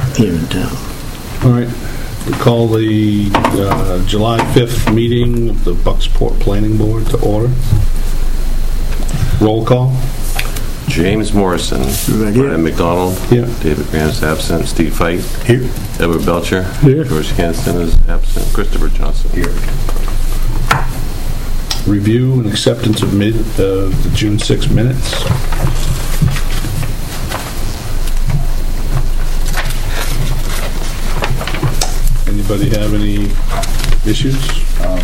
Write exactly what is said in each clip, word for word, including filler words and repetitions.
here in town. All right. We call the uh, July fifth meeting of the Bucksport Planning Board to order. Roll call. James Morrison. Right here. Brian McDonald. Here. David Graham's absent. Steve Fite. Here. Edward Belcher. Here. George Hanston is absent. Christopher Johnson. Here. Review and acceptance of mid, uh, the June sixth minutes. Anybody have any issues? Um,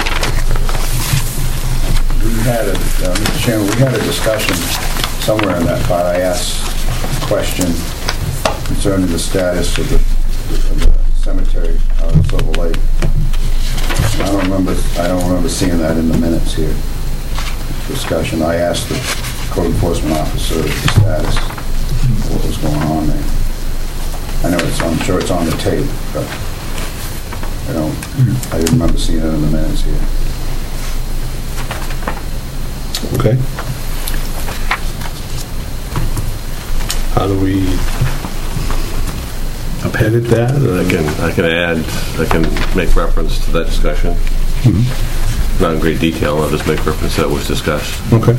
we had a, uh, Mister Chairman, we had a discussion somewhere in that part. I asked a question concerning the status of the, of the cemetery out of Silver Lake. I don't remember. I don't remember seeing that in the minutes here. Discussion. I asked the code enforcement officer the status, what was going on there. I know it's. I'm sure it's on the tape, but I don't. I didn't remember seeing it in the minutes here. Okay. How do we edit that? Or? I can I can add. I can make reference to that discussion. Mm-hmm. Not in great detail. I'll just make reference that was discussed. Okay.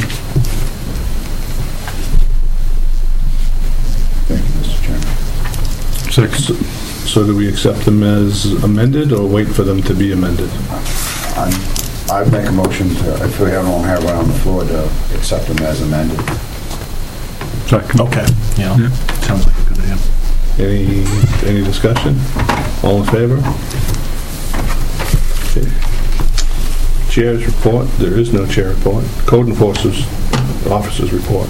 Thank you, Mister Chairman. So, so do we accept them as amended or wait for them to be amended? I'm, I'd make a motion to, if we don't have one on the floor, to accept them as amended. Second. Okay. Yeah. yeah. Sounds like a good idea. Any any discussion? All in favor? Okay. Chair's report. There is no chair report. Code enforcers officers report.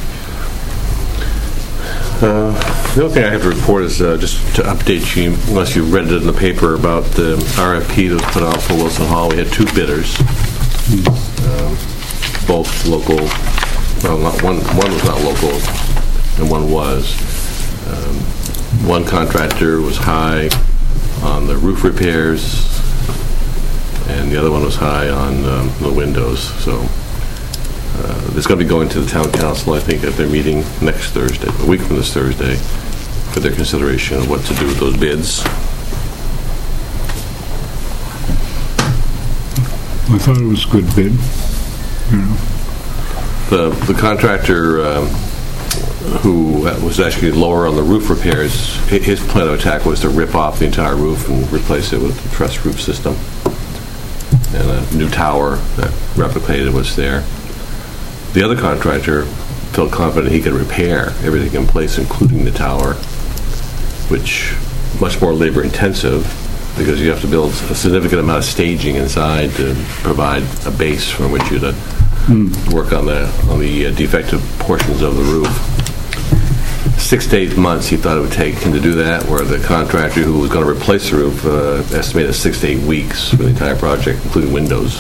Uh, the only thing I have to report is uh, just to update you, unless you read it in the paper, about the R F P that was put out for Wilson Hall. We had two bidders, mm. um, both local. Well, not one. One was not local, and one was. Um, one contractor was high on the roof repairs, and the other one was high on um, the windows. So uh, it's going to be going to the town council, I think, at their meeting next Thursday, a week from this Thursday, for their consideration of what to do with those bids. I thought it was a good bid. Yeah. The the contractor um, who was actually lower on the roof repairs, his plan of attack was to rip off the entire roof and replace it with a truss roof system. And a new tower that replicated what's there. The other contractor felt confident he could repair everything in place, including the tower, which much more labor intensive because you have to build a significant amount of staging inside to provide a base from which you to mm. work on the on the uh, defective portions of the roof. Six to eight months he thought it would take him to do that, where the contractor who was going to replace the roof uh, estimated six to eight weeks for the entire project, including windows.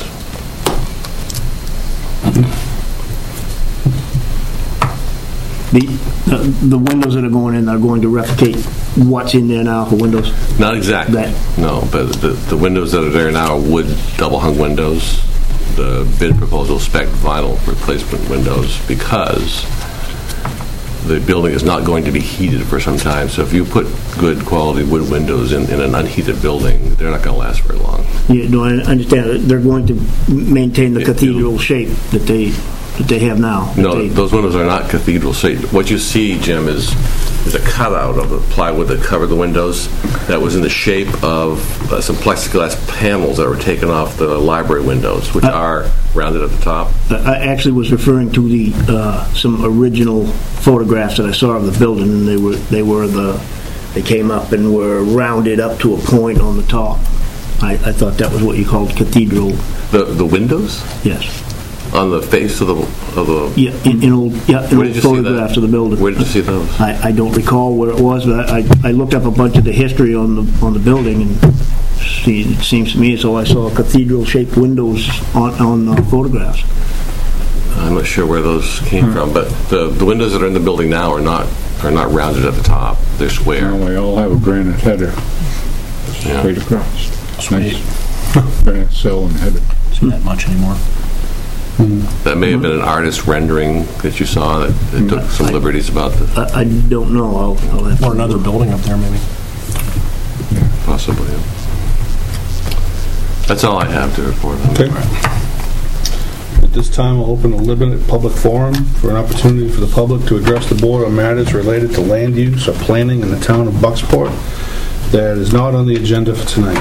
The uh, the windows that are going in are going to replicate what's in there now for windows? Not exactly. That. No, but the, the windows that are there now are wood double-hung windows. The bid proposal spec vinyl replacement windows because the building is not going to be heated for some time. So if you put good quality wood windows in, in an unheated building, they're not going to last very long. Yeah, no, I understand. They're going to maintain the it, cathedral shape that they that they have now. No, they, those windows are not cathedral shape. What you see, Jim, is is a cutout of the plywood that covered the windows that was in the shape of uh, some plexiglass panels that were taken off the library windows, which uh, are rounded at the top. I actually was referring to the uh, some original photographs that I saw of the building, and they were they were the they came up and were rounded up to a point on the top. I, I thought that was what you called cathedral. The the windows? Yes. On the face of the of the yeah in, in old yeah in old photographs of the building. Where did you see those? I, I don't recall where it was, but I, I looked up a bunch of the history on the on the building, and see, it seems to me as though I saw cathedral-shaped windows on on uh, photographs. I'm not sure where those came hmm. from, but the the windows that are in the building now are not are not rounded at the top; they're square. No, they all have a granite header yeah. straight across. Sweet. Nice. Granite sill and header. Isn't that much anymore? That may have been an artist rendering that you saw that, that took some liberties about the, I, I don't know. I'll, I'll have to Or another building up there, maybe. possibly. yeah. That's all I have to report on. Okay. At this time, I'll open a limited public forum for an opportunity for the public to address the board on matters related to land use or planning in the town of Bucksport that is not on the agenda for tonight.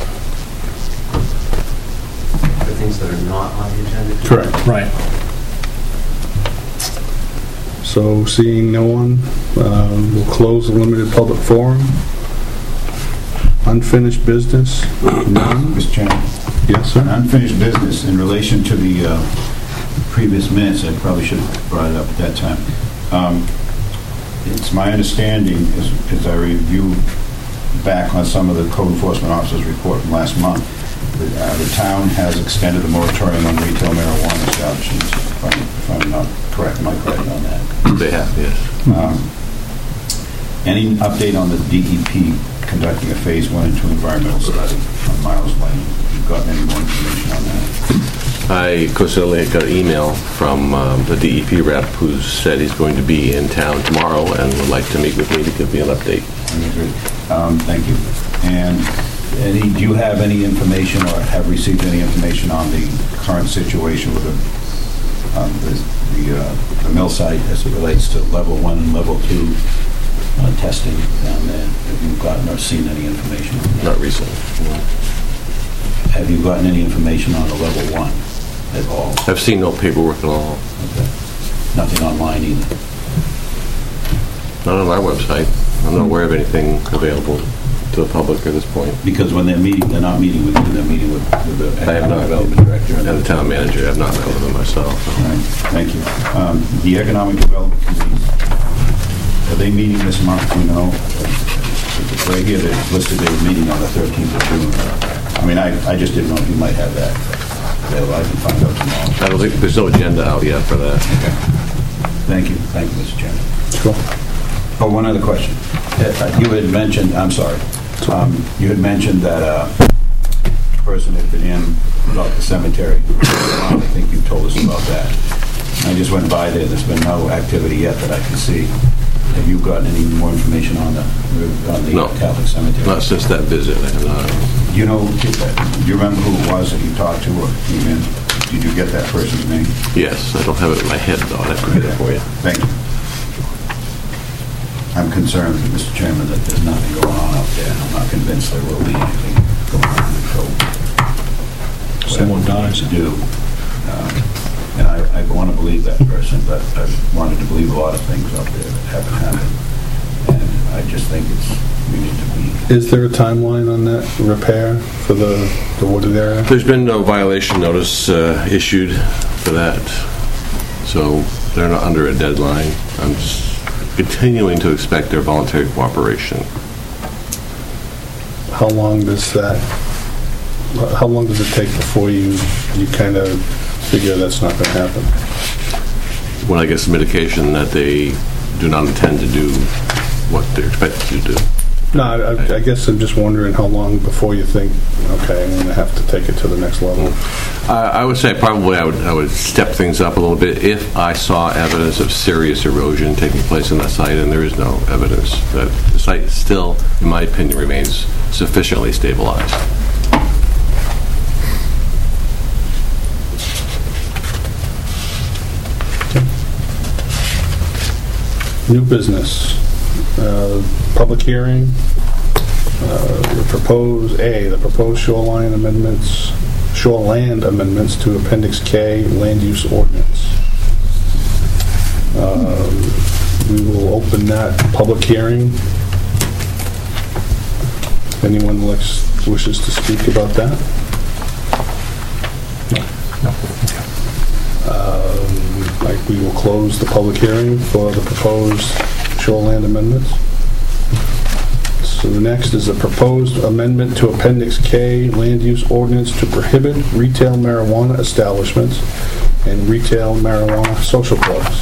The things that are not on the agenda? Correct. Right. So, seeing no one, uh, we'll close the limited public forum. Unfinished business? None? Mister Chairman, Yes, sir? unfinished business in relation to the uh, previous minutes, I probably should have brought it up at that time. Um, It's my understanding, as as I review back on some of the code enforcement officer's report from last month, that uh, the town has extended the moratorium on retail marijuana establishments, if I'm if I'm not correct. Am I correct on that? They have, yes. Um, Any update on the D E P conducting a phase one and two environmental study on Miles Lane? Have you gotten any more information on that? I coincidentally got an email from um, the D E P rep who said he's going to be in town tomorrow and would like to meet with me to give me an update. Okay, good. Um, Thank you. And any, do you have any information or have received any information on the current situation with the, um, the, the, uh, the mill site as it relates to level one and level two uh, testing down there? Have you gotten or seen any information on that? Not recently. no. Have you gotten any information on the level one at all? I've seen no paperwork at all. Okay. Nothing online either? Not on our website. I'm not aware of anything available to the public at this point. Because when they're meeting, they're not meeting with you, they're meeting with, with the I have not. economic development director. And the town manager, I've not met with them myself. All right, thank you. Um, The Economic Development Committee, are they meeting this month, do you know? It's right here, they're listed, they're meeting on the thirteenth of June. I mean, I, I just didn't know if you might have that available. I can find out tomorrow. I don't think, there's no agenda out yet for that. Okay. Thank you, thank you, Mister Chairman. Sure. Oh, one other question. Uh, You had mentioned, I'm sorry, um, you had mentioned that uh, a person had been in about the cemetery. I think you told us about that. I just went by there, there's been no activity yet that I can see. Have you gotten any more information on the, on the No. Catholic cemetery? Not since that visit, I have not. Do you know, do you remember who it was that you talked to or came in? Did you get that person's name? Yes, I don't have it in my head, though. I'd have to get it for you. Thank you. I'm concerned, Mister Chairman, that there's nothing going on out there. I'm not convinced there will be anything going on until Someone dies. to do. Um, And I, I want to believe that person, but I wanted to believe a lot of things out there that haven't happened. And I just think it's, we need to be, Is there a timeline on that repair for the, the wooded area? There's been no violation notice uh, issued for that, so they're not under a deadline. I'm just continuing to expect their voluntary cooperation. How long does that, how long does it take before you, you kind of figure that's not going to happen? When I get some indication that they do not intend to do what they're expected to do. No, I, I guess I'm just wondering how long before you think, okay, I'm going to have to take it to the next level. Uh, I would say probably I would I would step things up a little bit if I saw evidence of serious erosion taking place on that site, and there is no evidence. That the site still, in my opinion, remains sufficiently stabilized. New business, uh, public hearing, uh, the proposed, A, the proposed shoreline amendments, shoreland amendments to Appendix K, land use ordinance. Um, We will open that public hearing. Anyone likes, wishes to speak about that? Um, Like, we will close the public hearing for the proposed shoreland amendments. So the next is a proposed amendment to Appendix K, land use ordinance to prohibit retail marijuana establishments and retail marijuana social clubs.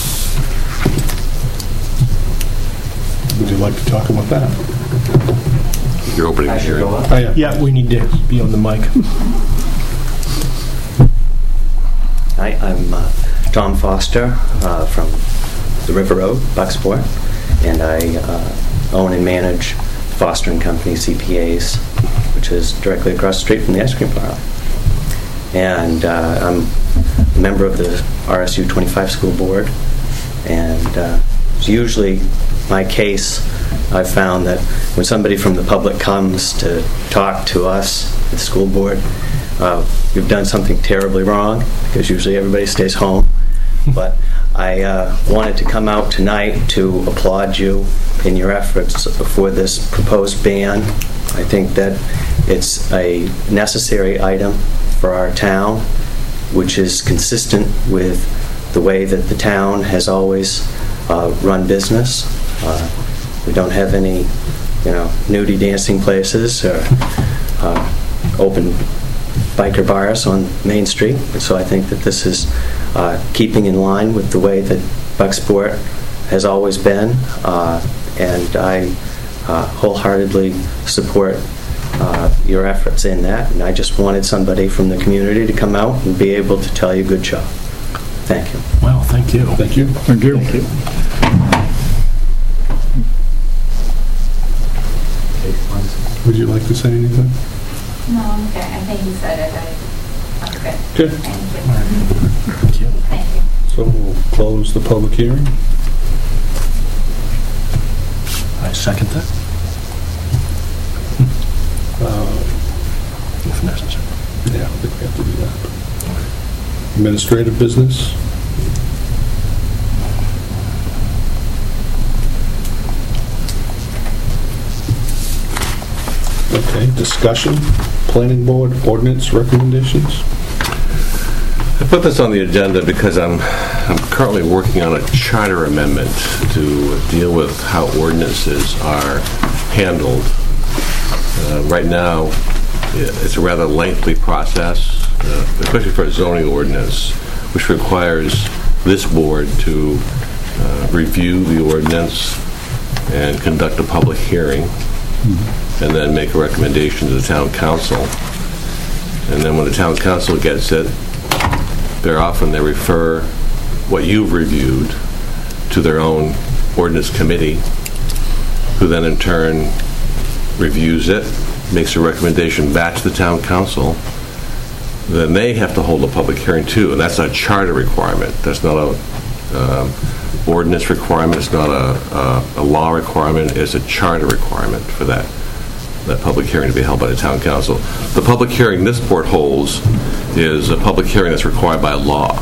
Would you like to talk about that? Your opening I should hearing. go up. Oh, yeah. Yeah, we need to be on the mic. Hi, I'm uh, Tom Foster uh, from the River Road, Bucksport, and I uh, own and manage Foster and Company C P As, which is directly across the street from the ice cream parlor. And uh, I'm a member of the R S U twenty-five school board, and uh, it's usually my case. I've found that when somebody from the public comes to talk to us at the school board, uh, you've done something terribly wrong, because usually everybody stays home. But I uh, wanted to come out tonight to applaud you in your efforts for this proposed ban. I think that it's a necessary item for our town, which is consistent with the way that the town has always uh, run business. Uh, we don't have any, you know, nudie dancing places or uh, open biker bars on Main Street. And so I think that this is uh, keeping in line with the way that Bucksport has always been, uh, and I uh, wholeheartedly support uh, your efforts in that. And I just wanted somebody from the community to come out and be able to tell you good job. Thank you. Well, thank you. Thank you. Thank you. Thank you. Would you like to say anything? No, I'm okay. I think you said it. I, I'm good. Good. Thank you. Thank you. Thank you. So we'll close the public hearing. I second that, Uh, if necessary. Yeah, I think we have to do that. Administrative business? Okay, discussion, planning board ordinance recommendations? I put this on the agenda because I'm I'm currently working on a charter amendment to deal with how ordinances are handled. Uh, right now, it's a rather lengthy process, uh, especially for a zoning ordinance, which requires this board to uh, review the ordinance and conduct a public hearing, mm-hmm. and then make a recommendation to the town council. And then when the town council gets it, very often they refer what you've reviewed to their own ordinance committee, who then in turn reviews it, makes a recommendation back to the town council. Then they have to hold a public hearing too, and that's a charter requirement. That's not a um, ordinance requirement. It's not a, a, a law requirement. It's a charter requirement for that that public hearing to be held by the town council. The public hearing this board holds is a public hearing that's required by law.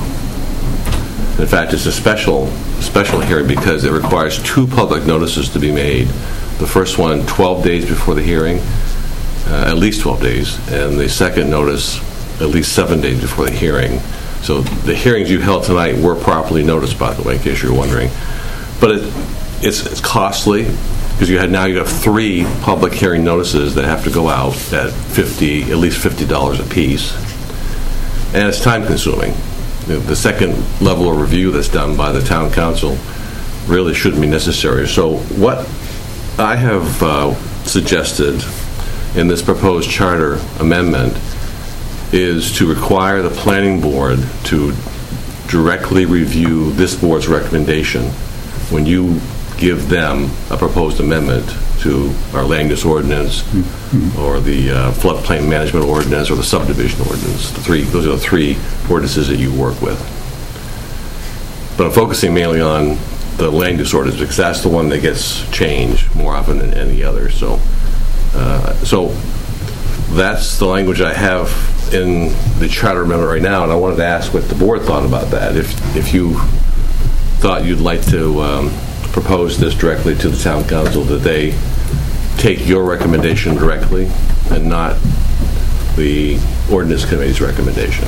In fact, it's a special special hearing because it requires two public notices to be made. The first one twelve days before the hearing, uh, at least twelve days, and the second notice at least seven days before the hearing. So the hearings you held tonight were properly noticed, by the way, in case you're wondering. But it, it's, it's costly, because you had now you have three public hearing notices that have to go out at fifty, at least fifty dollars a piece, and it's time consuming. The second level of review that's done by the town council really shouldn't be necessary. So what I have uh, suggested in this proposed charter amendment is to require the planning board to directly review this board's recommendation when you give them a proposed amendment to our land use ordinance, mm-hmm. or the uh, floodplain management ordinance, or the subdivision ordinance. The three, those are the three ordinances that you work with. But I'm focusing mainly on the land use ordinance because that's the one that gets changed more often than any other. So, uh, so that's the language I have in the charter amendment right now, and I wanted to ask what the board thought about that. If if you thought you'd like to um, propose this directly to the town council, that they take your recommendation directly and not the ordinance committee's recommendation.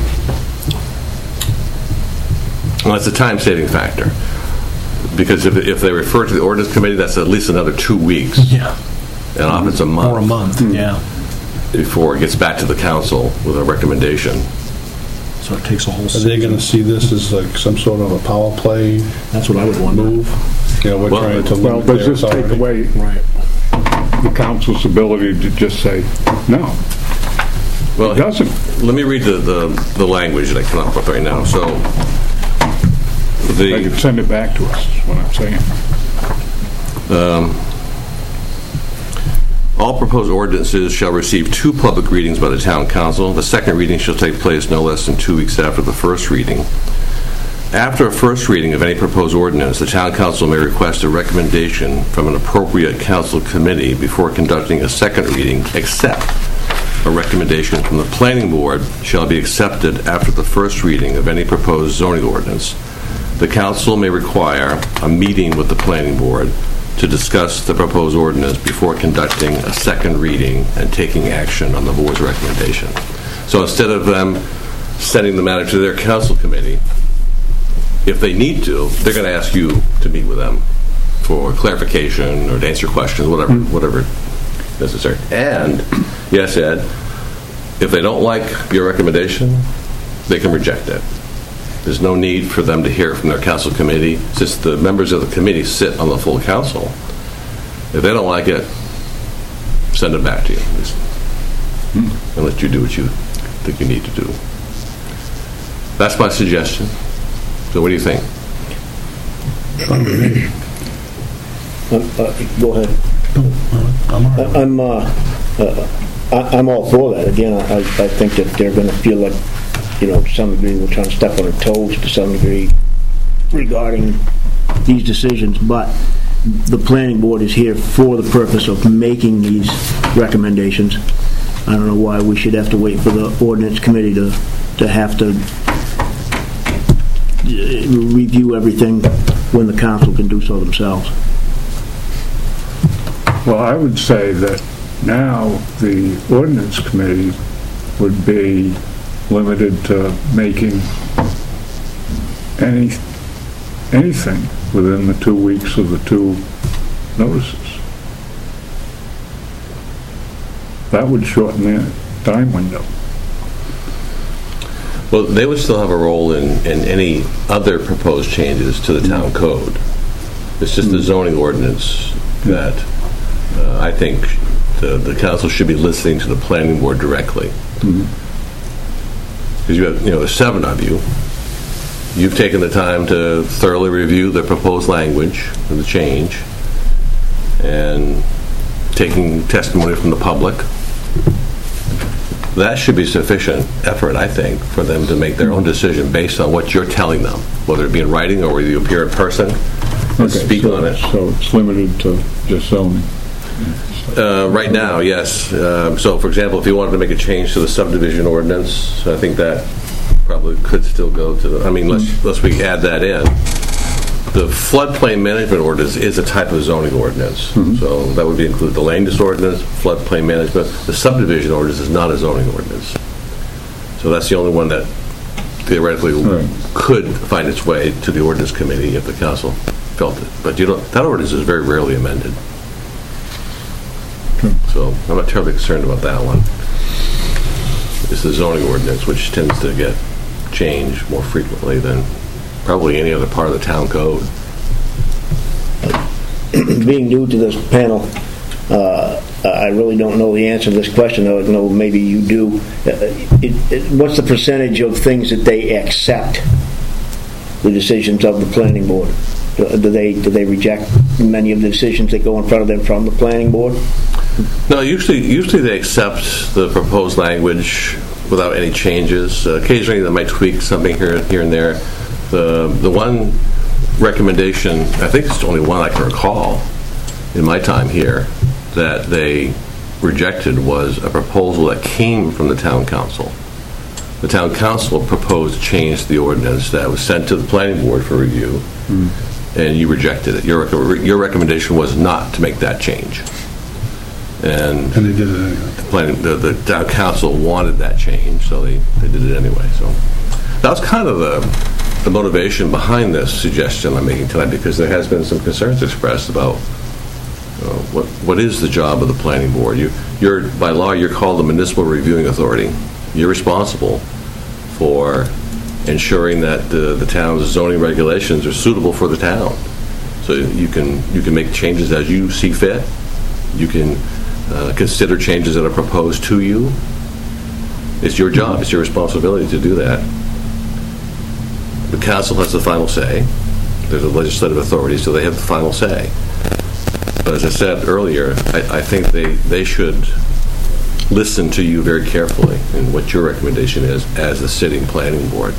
Well, that's a time-saving factor, because if, if they refer to the ordinance committee, that's at least another two weeks. Yeah. And often it's a month. Or a month, mm-hmm. yeah. Before it gets back to the council with a recommendation. So it takes a whole Are they going to see this as like some sort of a power play That's what I would wonder. move? You know, we're Well, trying to Well, limit does their this take authority. away Right. the council's ability to just say no? Well, It doesn't. Let me read the, the, the language that I come up with right now. So, They could the, send it back to us, is what I'm saying. all proposed ordinances shall receive two public readings by the town council. The second reading shall take place no less than two weeks after the first reading. After a first reading of any proposed ordinance, the town council may request a recommendation from an appropriate council committee before conducting a second reading, except a recommendation from the planning board shall be accepted after the first reading of any proposed zoning ordinance. The council may require a meeting with the planning board to discuss the proposed ordinance before conducting a second reading and taking action on the board's recommendation. So instead of them sending the matter to their council committee, if they need to, they're going to ask you to meet with them for clarification or to answer questions, whatever, whatever necessary. And, yes, Ed, if they don't like your recommendation, they can reject it. There's no need for them to hear from their council committee, since the members of the committee sit on the full council. If they don't like it, send it back to you. Just, and let you do what you think you need to do. That's my suggestion. So what do you think? Uh, uh, Go ahead. I'm all right. I'm, uh, uh, I- I'm all for that. Again, I I think that they're going to feel like, you know, to some degree, we're trying to step on their toes to some degree regarding these decisions, but the planning board is here for the purpose of making these recommendations. I don't know why we should have to wait for the ordinance committee to, to have to uh, review everything when the council can do so themselves. Well, I would say that now the ordinance committee would be limited to making any, anything within the two weeks of the two notices. That would shorten the time window. Well, they would still have a role in, in any other proposed changes to the town code. It's just the zoning ordinance that uh, I think the, the council should be listening to the planning board directly. Mm-hmm. Because you have, you know, there's seven of you. You've taken the time to thoroughly review the proposed language and the change, and taking testimony from the public. That should be sufficient effort, I think, for them to make their own decision based on what you're telling them, whether it be in writing or whether you appear in person and Okay, speak so- on it. So it's limited to just zoning. Uh, right now, yes. Um, so, for example, if you wanted to make a change to the subdivision ordinance, I think that probably could still go to the, I mean, unless, unless we add that in. The floodplain management ordinance is a type of zoning ordinance. So that would be include the land use ordinance, floodplain management. The subdivision ordinance is not a zoning ordinance. So that's the only one that theoretically Right. could find its way to the ordinance committee if the council felt it. But you don't, that ordinance is very rarely amended. So I'm not terribly concerned about that one. It's the zoning ordinance, which tends to get changed more frequently than probably any other part of the town code. Being new to this panel, uh, I really don't know the answer to this question. I don't know, maybe you do. Uh, it, it, what's the percentage of things that they accept, the decisions of the planning board? Do do they do they reject many of the decisions that go in front of them from the planning board? No, usually usually they accept the proposed language without any changes. Uh, occasionally they might tweak something here here and there. The the one recommendation, I think it's the only one I can recall in my time here, that they rejected was a proposal that came from the town council. The town council proposed to change the ordinance that was sent to the planning board for review, mm. and you rejected it. Your, your recommendation was not to make that change. And, And they did it anyway. The, planning, the, the town council wanted that change, so they, they did it anyway. So that was kind of the, the motivation behind this suggestion I'm making tonight, because there has been some concerns expressed about uh, what what is the job of the planning board. You, you're by law you're called the municipal reviewing authority. You're responsible for ensuring that the, the town's zoning regulations are suitable for the town. So you can you can make changes as you see fit. You can uh, consider changes that are proposed to you. It's your job, it's your responsibility to do that. The council has the final say. There's a legislative authority, so they have the final say. But as I said earlier, I, I think they, they should listen to you very carefully and what your recommendation is as the sitting planning board.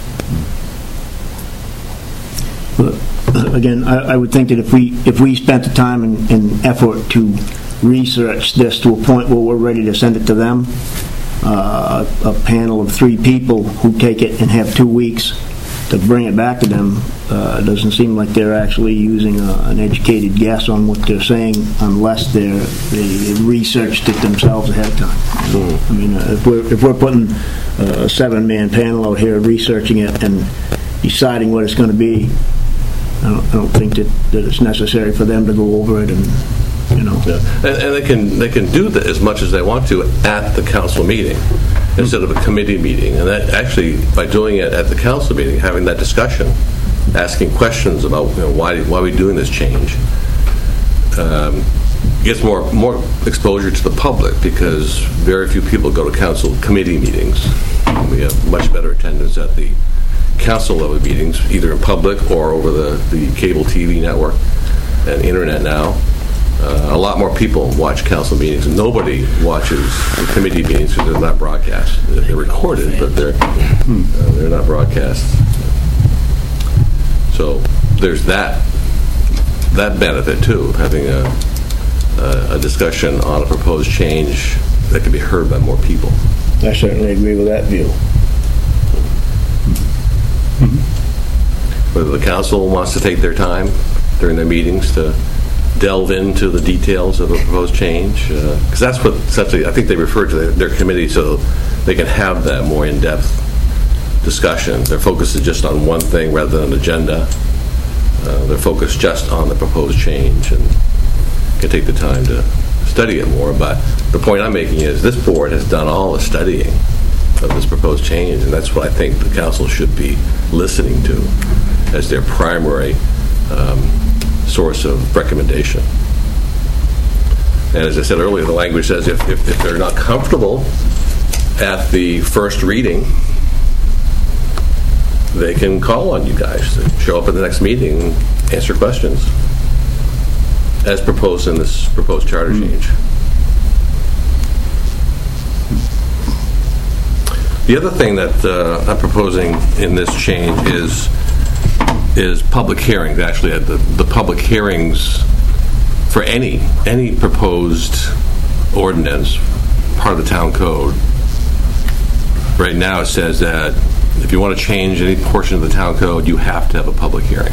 But again, I, I would think that if we if we spent the time and, and effort to research this to a point where we're ready to send it to them, uh, a, a panel of three people who take it and have two weeks to bring it back to them, uh, doesn't seem like they're actually using a, an educated guess on what they're saying unless they're they researched it themselves ahead of time. Mm. I mean, uh, if we're if we're putting uh, a seven-man panel out here researching it and deciding what it's going to be, I don't, I don't think that, that it's necessary for them to go over it and, you know. Yeah. And, and they can they can do that as much as they want to at the council meeting instead of a committee meeting. And that actually, by doing it at the council meeting, having that discussion, asking questions about, you know, why why are we doing this change, um, gets more more exposure to the public, because very few people go to council committee meetings. We have much better attendance at the council level meetings, either in public or over the, the cable T V network and internet now. Uh, a lot more people watch council meetings. Nobody watches the committee meetings because they're not broadcast. They're recorded, but they're uh, they're not broadcast. So there's that that benefit too, having a, a a discussion on a proposed change that can be heard by more people. I certainly agree with that view. Whether the council wants to take their time during their meetings to delve into the details of a proposed change, because uh, that's what essentially I think they refer to their, their committee, so they can have that more in-depth discussion. Their focus is just on one thing rather than an agenda. Uh, they're focused just on the proposed change and can take the time to study it more. But the point I'm making is this board has done all the studying of this proposed change, and that's what I think the council should be listening to as their primary um, source of recommendation. And as I said earlier, the language says if, if, if they're not comfortable at the first reading, they can call on you guys to show up at the next meeting and answer questions as proposed in this proposed charter mm. change. The other thing that uh, I'm proposing in this change is is public hearings. Actually, uh, the, the public hearings for any any proposed ordinance, part of the town code. Right now it says that if you want to change any portion of the town code, you have to have a public hearing.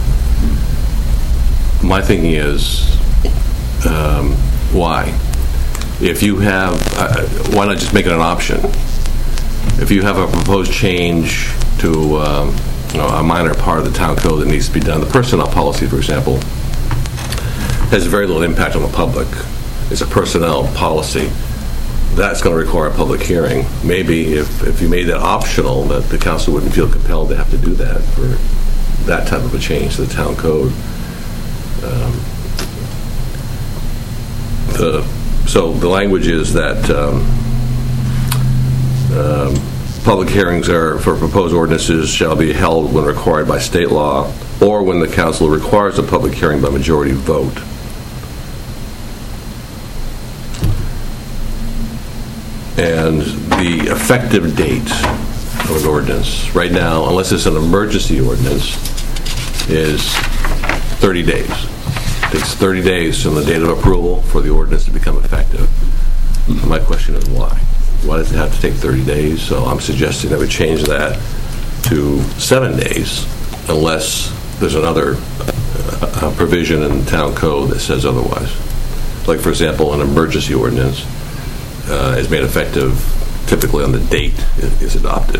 My thinking is, um, why? If you have, uh, why not just make it an option? If you have a proposed change to um, you know, a minor part of the town code that needs to be done, the personnel policy, for example, has very little impact on the public. It's a personnel policy. That's going to require a public hearing. Maybe if, if you made that optional, that the council wouldn't feel compelled to have to do that for that type of a change to the town code. Um, the, so the language is that um, Um, public hearings are for proposed ordinances shall be held when required by state law or when the council requires a public hearing by majority vote. And the effective date of an ordinance right now, unless it's an emergency ordinance, is thirty days. It takes thirty days from the date of approval for the ordinance to become effective. And my question is why? Why does it have to take thirty days? So I'm suggesting that we change that to seven days unless there's another uh, provision in the town code that says otherwise. Like, for example, an emergency ordinance uh, is made effective typically on the date it is adopted.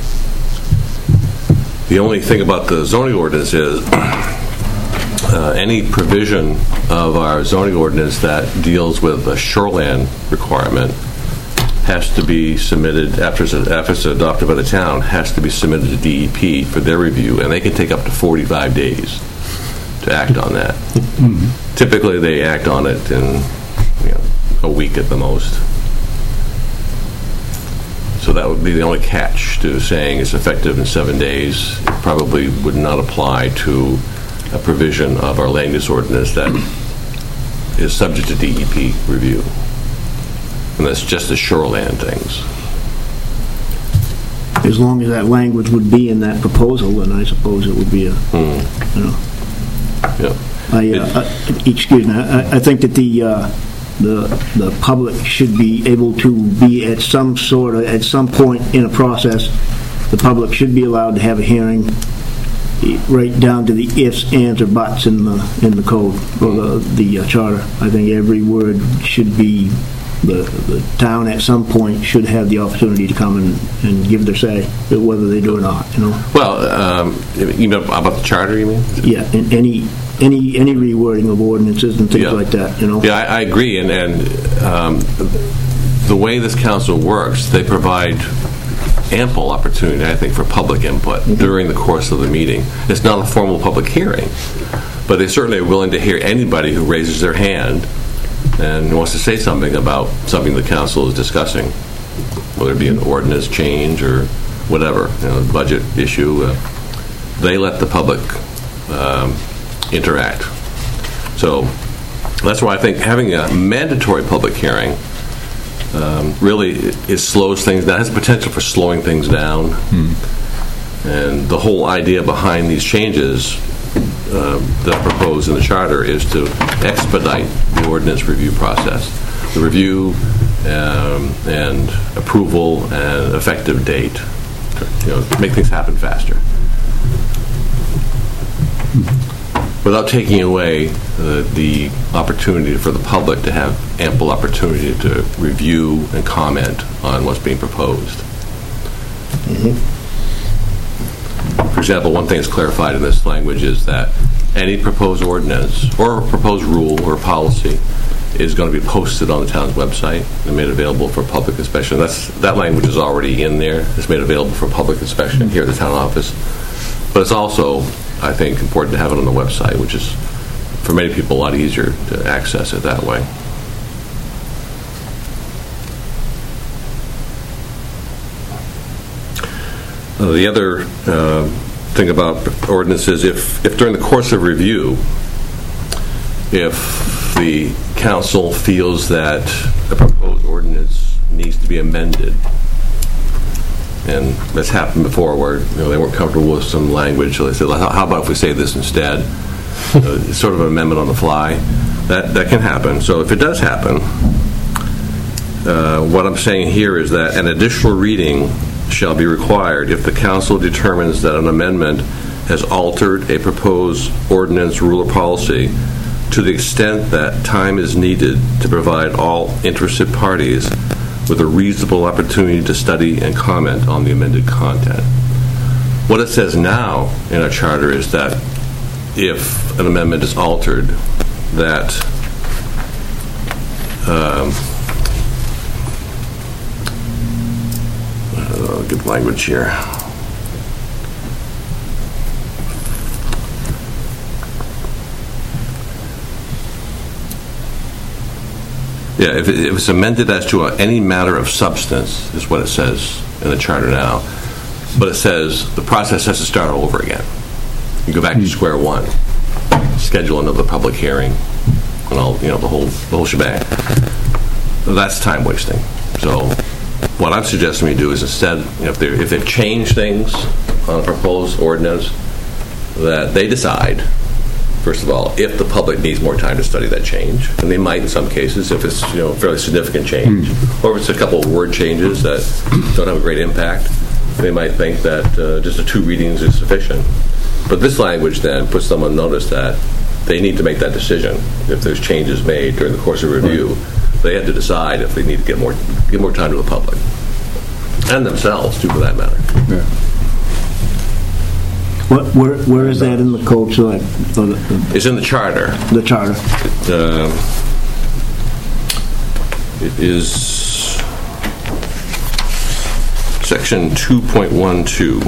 The only thing about the zoning ordinance is uh, any provision of our zoning ordinance that deals with a shoreline requirement has to be submitted, after it's, after it's adopted by the town, has to be submitted to D E P for their review, and they can take up to forty-five days to act on that. Mm-hmm. Typically, they act on it in you know, a week at the most. So that would be the only catch to saying it's effective in seven days. It probably would not apply to a provision of our land use ordinance that is subject to D E P review. And that's just the shoreland things. As long as that language would be in that proposal, then I suppose it would be a, Mm. you know. Yeah. I, uh, I- excuse me, I, I think that the, uh, the, the public should be able to be at some sort of, at some point in a process, the public should be allowed to have a hearing eh, right down to the ifs, ands, or buts in the, in the code, or the, the uh, charter. I think every word should be, the, the town at some point should have the opportunity to come and, and give their say, whether they do or not, you know? Well, um, you mean about the charter, you mean? Yeah, and any, any, any rewording of ordinances and things Yeah. like that, you know? Yeah, I, I agree, and, and um, the way this council works, they provide ample opportunity, I think, for public input Mm-hmm. during the course of the meeting. It's not a formal public hearing, but they certainly are willing to hear anybody who raises their hand and wants to say something about something the council is discussing, whether it be an ordinance change or whatever, you know, budget issue. Uh, they let the public um, interact. So that's why I think having a mandatory public hearing um, really it, it slows things down. It has potential for slowing things down. And the whole idea behind these changes um, that are proposed in the charter is to expedite the ordinance review process. The review um, and approval and effective date, to, you know, make things happen faster. Without taking away uh, the opportunity for the public to have ample opportunity to review and comment on what's being proposed. For example, one thing that's clarified in this language is that any proposed ordinance or proposed rule or policy is going to be posted on the town's website and made available for public inspection. That's, that language is already in there. It's made available for public inspection here at the town office. But it's also, I think, important to have it on the website, which is, for many people, a lot easier to access it that way. Uh, the other uh, thing about ordinances, if, if during the course of review, if the council feels that a proposed ordinance needs to be amended, and that's happened before where, you know, they weren't comfortable with some language, so they said, well, how about if we say this instead? Uh, it's sort of an amendment on the fly. That, that can happen. So if it does happen, uh, what I'm saying here is that an additional reading shall be required if the council determines that an amendment has altered a proposed ordinance, rule, or policy to the extent that time is needed to provide all interested parties with a reasonable opportunity to study and comment on the amended content. What it says now in our charter is that if an amendment is altered, that um, uh, good language here. Yeah, if, it, if it's amended as to a, any matter of substance, is what it says in the charter now. But it says the process has to start all over again. You go back to square one, schedule another public hearing, and all, you know, the whole the whole shebang. That's time wasting. So what I'm suggesting we do is instead, you know, if they if they've changed things on a proposed ordinance, that they decide, first of all, if the public needs more time to study that change, and they might in some cases if it's, you know, fairly significant change, mm. or if it's a couple of word changes that don't have a great impact, they might think that uh, just a two readings is sufficient. But this language then puts them on notice that they need to make that decision. If there's changes made during the course of review, right, they have to decide if they need to get more give more time to the public and themselves, too, for that matter. Yeah. What, where, where is that in the code? So that, so the, it's in the charter. The charter. It, uh, it is section two point one two.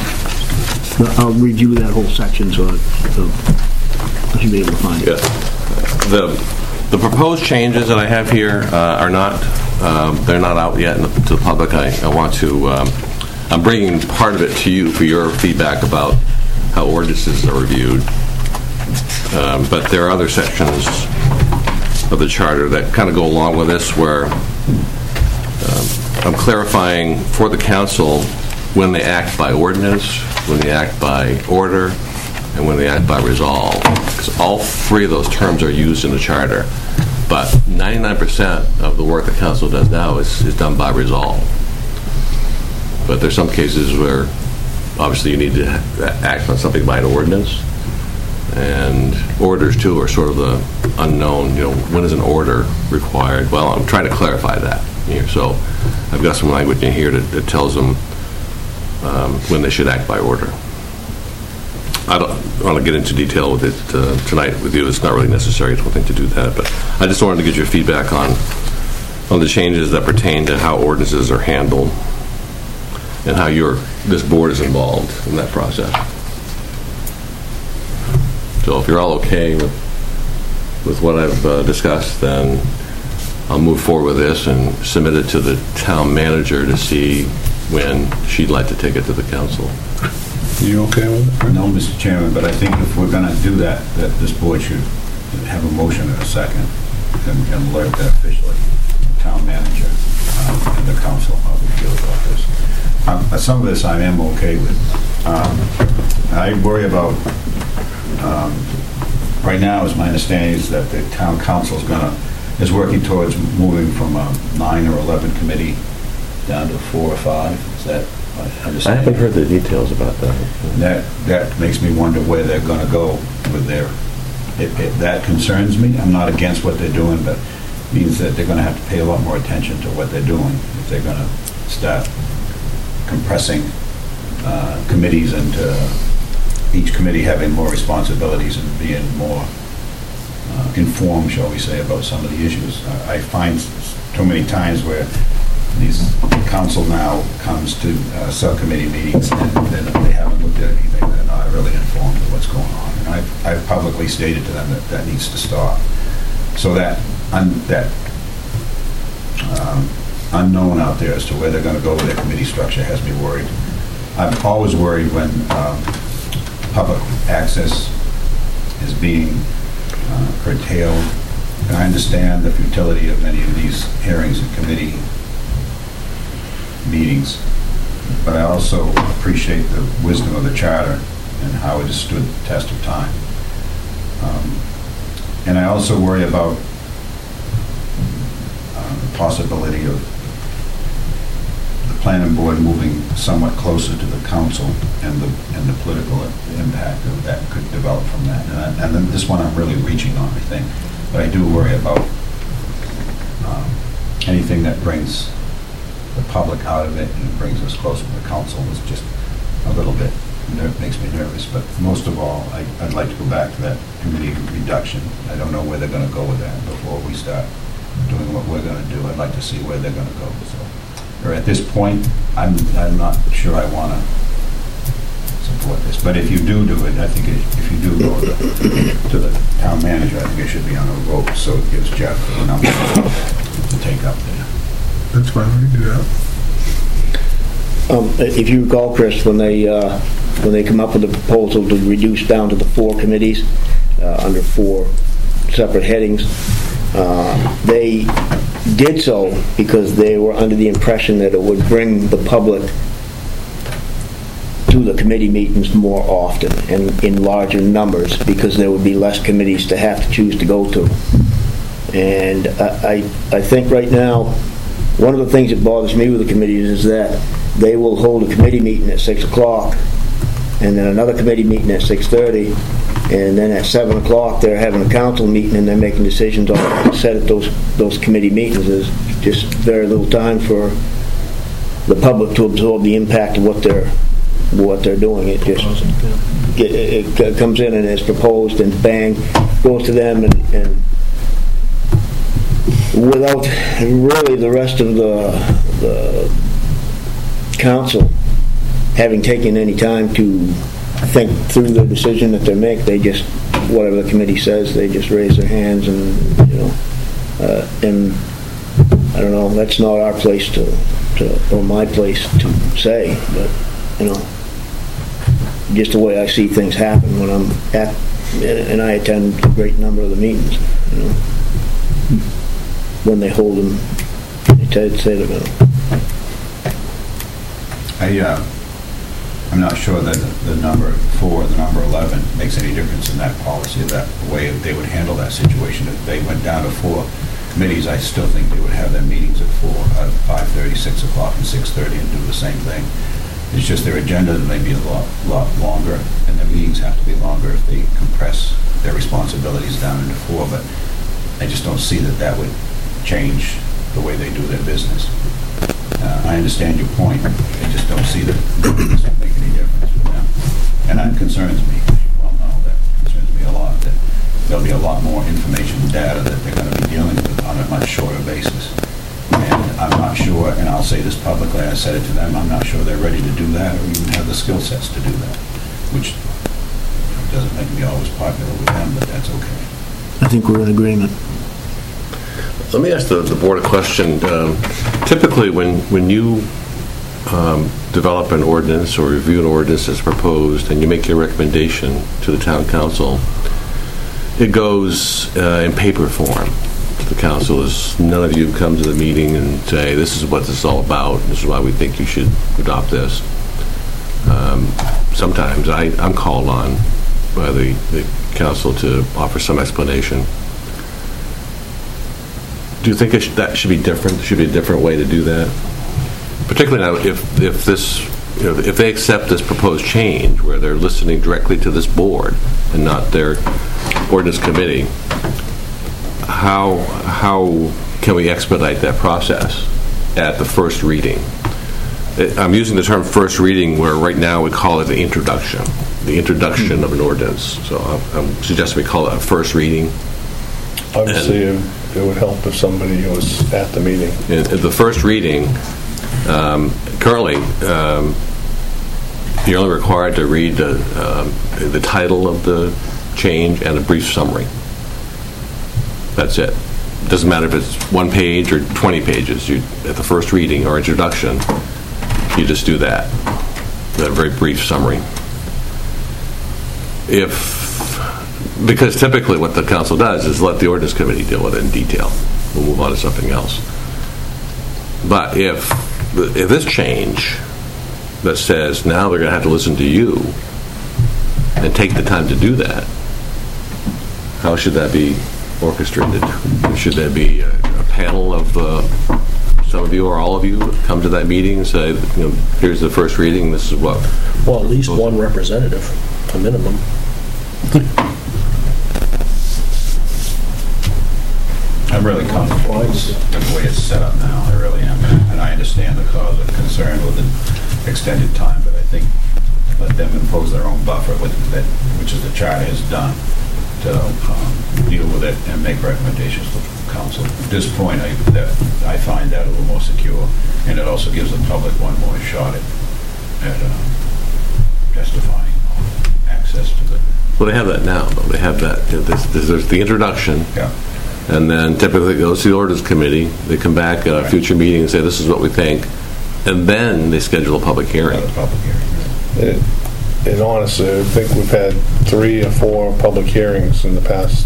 I'll review that whole section, so, I, so I should be able to find it. Yeah. the the proposed changes that I have here uh, are not um, they're not out yet in the, to the public. I, I want to um, I'm bringing part of it to you for your feedback about how ordinances are reviewed. Um, but there are other sections of the charter that kind of go along with this, where um, I'm clarifying for the council when they act by ordinance, when they act by order, and when they act by resolve. Because all three of those terms are used in the charter. But ninety-nine percent of the work the council does now is, is done by resolve. But there's some cases where obviously you need to act on something by an ordinance. And orders, too, are sort of the unknown. You know, when is an order required? Well, I'm trying to clarify that here. So I've got some language in here that, that tells them um, when they should act by order. I don't want to get into detail with it uh, tonight with you. It's not really necessary. I don't think to do that. But I just wanted to get your feedback on on the changes that pertain to how ordinances are handled and how your this board is involved in that process. So if you're all okay with with what I've uh, discussed, then I'll move forward with this and submit it to the town manager to see when she'd like to take it to the council. You okay with it? No, Mister Chairman, but I think if we're going to do that, that this board should have a motion in a second and, and alert that officially, the town manager um, and the council how we feel about this. Um, some of this I am okay with. Um, I worry about, um, right now, is my understanding is that the town council is going to, is working towards moving from a nine or eleven committee down to four or five. Is that, I understand? I haven't heard the details about that. That that makes me wonder where they're going to go with their. It, it, that concerns me. I'm not against what they're doing, but it means that they're going to have to pay a lot more attention to what they're doing if they're going to start compressing uh, committees into each committee having more responsibilities and being more uh, informed, shall we say, about some of the issues. Uh, I find too many times where these council now comes to uh, subcommittee meetings and then they haven't looked at anything. They're not really informed of what's going on. And I've, I've publicly stated to them that that needs to stop. So that un, that um, unknown out there as to where they're going to go with their committee structure has me worried. I'm always worried when um, public access is being uh, curtailed. And I understand the futility of many of these hearings and committee meetings, but I also appreciate the wisdom of the charter and how it has stood the test of time. Um, and I also worry about uh, the possibility of the planning board moving somewhat closer to the council and the and the political impact of that could develop from that. And, I, and then this one I'm really reaching on, I think. But I do worry about um, anything that brings the public out of it and brings us closer to the council is just a little bit, it makes me nervous. But most of all, I, I'd like to go back to that committee reduction. I don't know where they're going to go with that before we start doing what we're going to do. I'd like to see where they're going to go. So, or at this point, I'm I'm not sure I want to support this. But if you do do it, I think it, if you do go to the, to the town manager, I think it should be on a vote so it gives Jeff the number to take up there. That's fine, we can do that. Um, if you recall, Chris, when they uh, when they come up with a proposal to reduce down to the four committees uh, under four separate headings, uh, they did so because they were under the impression that it would bring the public to the committee meetings more often and in larger numbers because there would be less committees to have to choose to go to. And I, I think right now, one of the things that bothers me with the committees is that they will hold a committee meeting at six o'clock and then another committee meeting at six thirty, and then at seven o'clock they're having a council meeting and they're making decisions on what to set at those, those committee meetings. There's just very little time for the public to absorb the impact of what they're what they're doing. It just it, it comes in and is proposed and bang, goes to them and, and without really the rest of the, the council having taken any time to think through the decision that they make, they just whatever the committee says, they just raise their hands and, you know, uh, and I don't know, that's not our place to, to, or my place to say, but, you know, just the way I see things happen when I'm at, and I attend a great number of the meetings, you know, when they hold them, they tell- say they're going to. I, uh, I'm not sure that the number four, the number eleven makes any difference in that policy, that way they would handle that situation. If they went down to four committees, I still think they would have their meetings at four, uh, five thirty, six o'clock, and six thirty, and do the same thing. It's just their agenda may be a lot, lot longer, and their meetings have to be longer if they compress their responsibilities down into four, but I just don't see that that would change the way they do their business. Uh, I understand your point. I just don't see that it doesn't make any difference with them. And that concerns me. Well, no, that concerns me a lot, that there'll be a lot more information and data that they're going to be dealing with on a much shorter basis. And I'm not sure, and I'll say this publicly, I said it to them, I'm not sure they're ready to do that or even have the skill sets to do that, which you know, doesn't make me always popular with them, but that's okay. I think we're in agreement. Let me ask the, the board a question. Um, typically, when when you um, develop an ordinance or review an ordinance as proposed, and you make your recommendation to the town council, it goes uh, in paper form to the council. Is none of you come to the meeting and say, "This is what this is all about. This is why we think you should adopt this." Um, sometimes I, I'm called on by the, the council to offer some explanation. Do you think it should, that should be different? There should be a different way to do that? Particularly now, if if this, you know, if they accept this proposed change, where they're listening directly to this board and not their ordinance committee, how how can we expedite that process at the first reading? I'm using the term first reading, where right now we call it the introduction, the introduction mm-hmm. of an ordinance. So I'm, I'm suggesting we call it a first reading. Obviously, and, it would help if somebody was at the meeting. At the first reading, um, currently, um, you're only required to read the, um, the title of the change and a brief summary. That's it. It doesn't matter if it's one page or twenty pages. You, at the first reading or introduction, you just do that, that very brief summary. If Because typically what the council does is let the ordinance committee deal with it in detail. We'll move on to something else. But if if this change that says now they're going to have to listen to you and take the time to do that, how should that be orchestrated? Should there be a, a panel of uh, some of you or all of you come to that meeting and say, you know, here's the first reading, this is what... Well, at least one representative, a minimum. I'm really comfortable with the way it's set up now. I really am. And I understand the cause of concern with the extended time, but I think let them impose their own buffer, with that, which is the charter has done, to um, deal with it and make recommendations to the council. At this point, I, that, I find that a little more secure, and it also gives the public one more shot at, at um, justifying access to the... Well, they have that now, though. They have that. There's, there's the introduction. Yeah. And then typically it goes to the ordinance committee. They come back at a future meeting and say, this is what we think. And then they schedule a public hearing. Yeah, public hearing. It, and honestly, I think we've had three or four public hearings in the past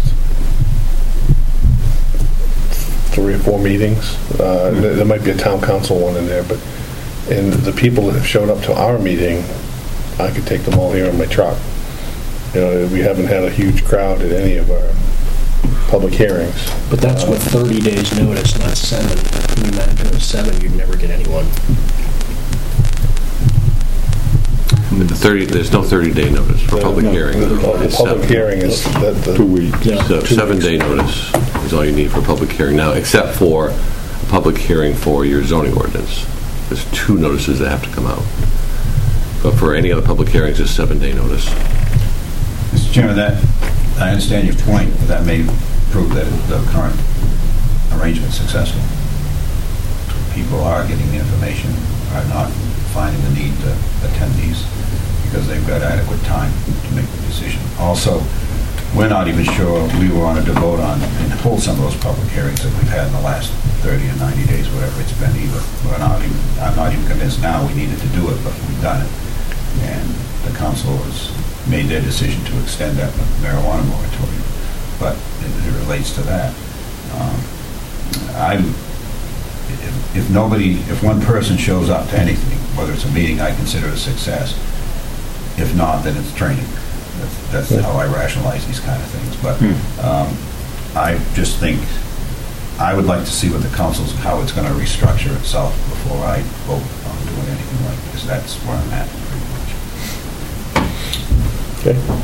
three or four meetings. Uh, there, there might be a town council one in there, but and the people that have showed up to our meeting, I could take them all here in my truck. You know, we haven't had a huge crowd at any of our public hearings. But that's uh, with thirty days notice, not seven. Can you imagine with seven, you'd never get anyone. The thirty, there's no thirty-day notice for public no, hearing. The, the public seven. hearing is that the, two weeks. Yeah, So two seven-day weeks. notice is all you need for a public hearing now, except for a public hearing for your zoning ordinance. There's two notices that have to come out. But for any other public hearings, it's seven-day notice. Mister Chairman, that, I understand your point, but that may prove that the current arrangement is successful. People are getting the information, are not finding the need to attend these because they've got adequate time to make the decision. Also, we're not even sure we wanted to vote on and hold some of those public hearings that we've had in the last thirty or ninety days, whatever it's been either. We're not even, I'm not even convinced now we needed to do it, but we've done it. And the council has made their decision to extend that marijuana moratorium. But as it relates to that, um, I, if, if nobody, if one person shows up to anything, whether it's a meeting, I consider a success. If not, then it's training. That's, that's how I rationalize these kind of things. But um, I just think I would like to see what the council's, how it's going to restructure itself before I vote on doing anything like this. That's where I'm at pretty much.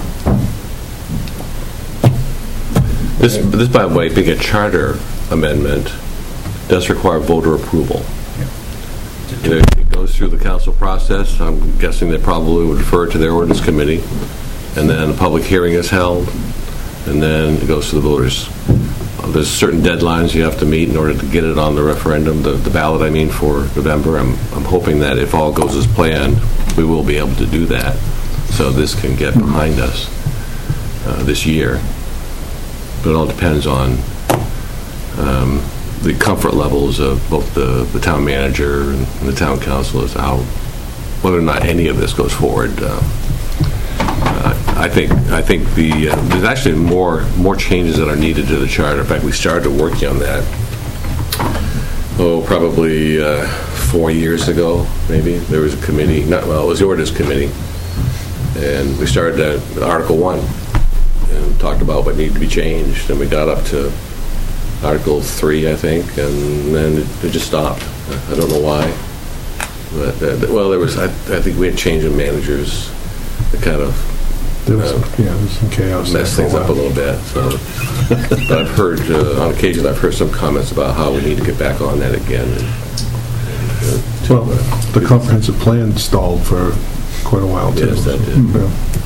Okay. This, this, by the way, being a charter amendment, does require voter approval. Yeah. You know, it goes through the council process. I'm guessing they probably would refer it to their ordinance committee, and then a public hearing is held, and then it goes to the voters. Uh, there's certain deadlines you have to meet in order to get it on the referendum, the, the ballot, I mean, for November. I'm, I'm hoping that if all goes as planned, we will be able to do that, so this can get behind us uh, this year. But it all depends on um, the comfort levels of both the, the town manager and the town council as to how, whether or not any of this goes forward. Uh, uh, I think I think the uh, there's actually more more changes that are needed to the charter. In fact, we started working on that oh probably uh, four years ago. Maybe there was a committee. Not well, it was the ordinance committee, and we started at Article One and talked about what needed to be changed, and we got up to Article three, I think, and then it, it just stopped. I don't know why. But, uh, well, there was, I, I think we had change in managers that kind of There was, uh, some, yeah, there was some chaos. messed there things for up a while. little bit. So. But I've heard, uh, on occasion, I've heard some comments about how we need to get back on that again. And, uh, to, Well, uh, the comprehensive plan stalled for quite a while, too. Yes, that so, did. yeah.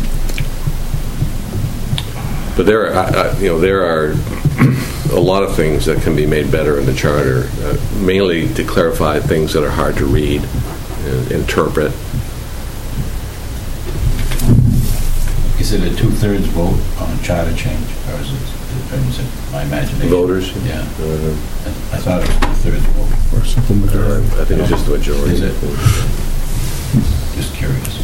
But there are, I, I, you know, there are a lot of things that can be made better in the charter, uh, mainly to clarify things that are hard to read and interpret. Is it a two-thirds vote on a charter change, or is it, is it my imagination? Voters? Yeah. Uh, I thought it was two-thirds vote. Or simple majority. I think it's just the majority. Is it? Just curious.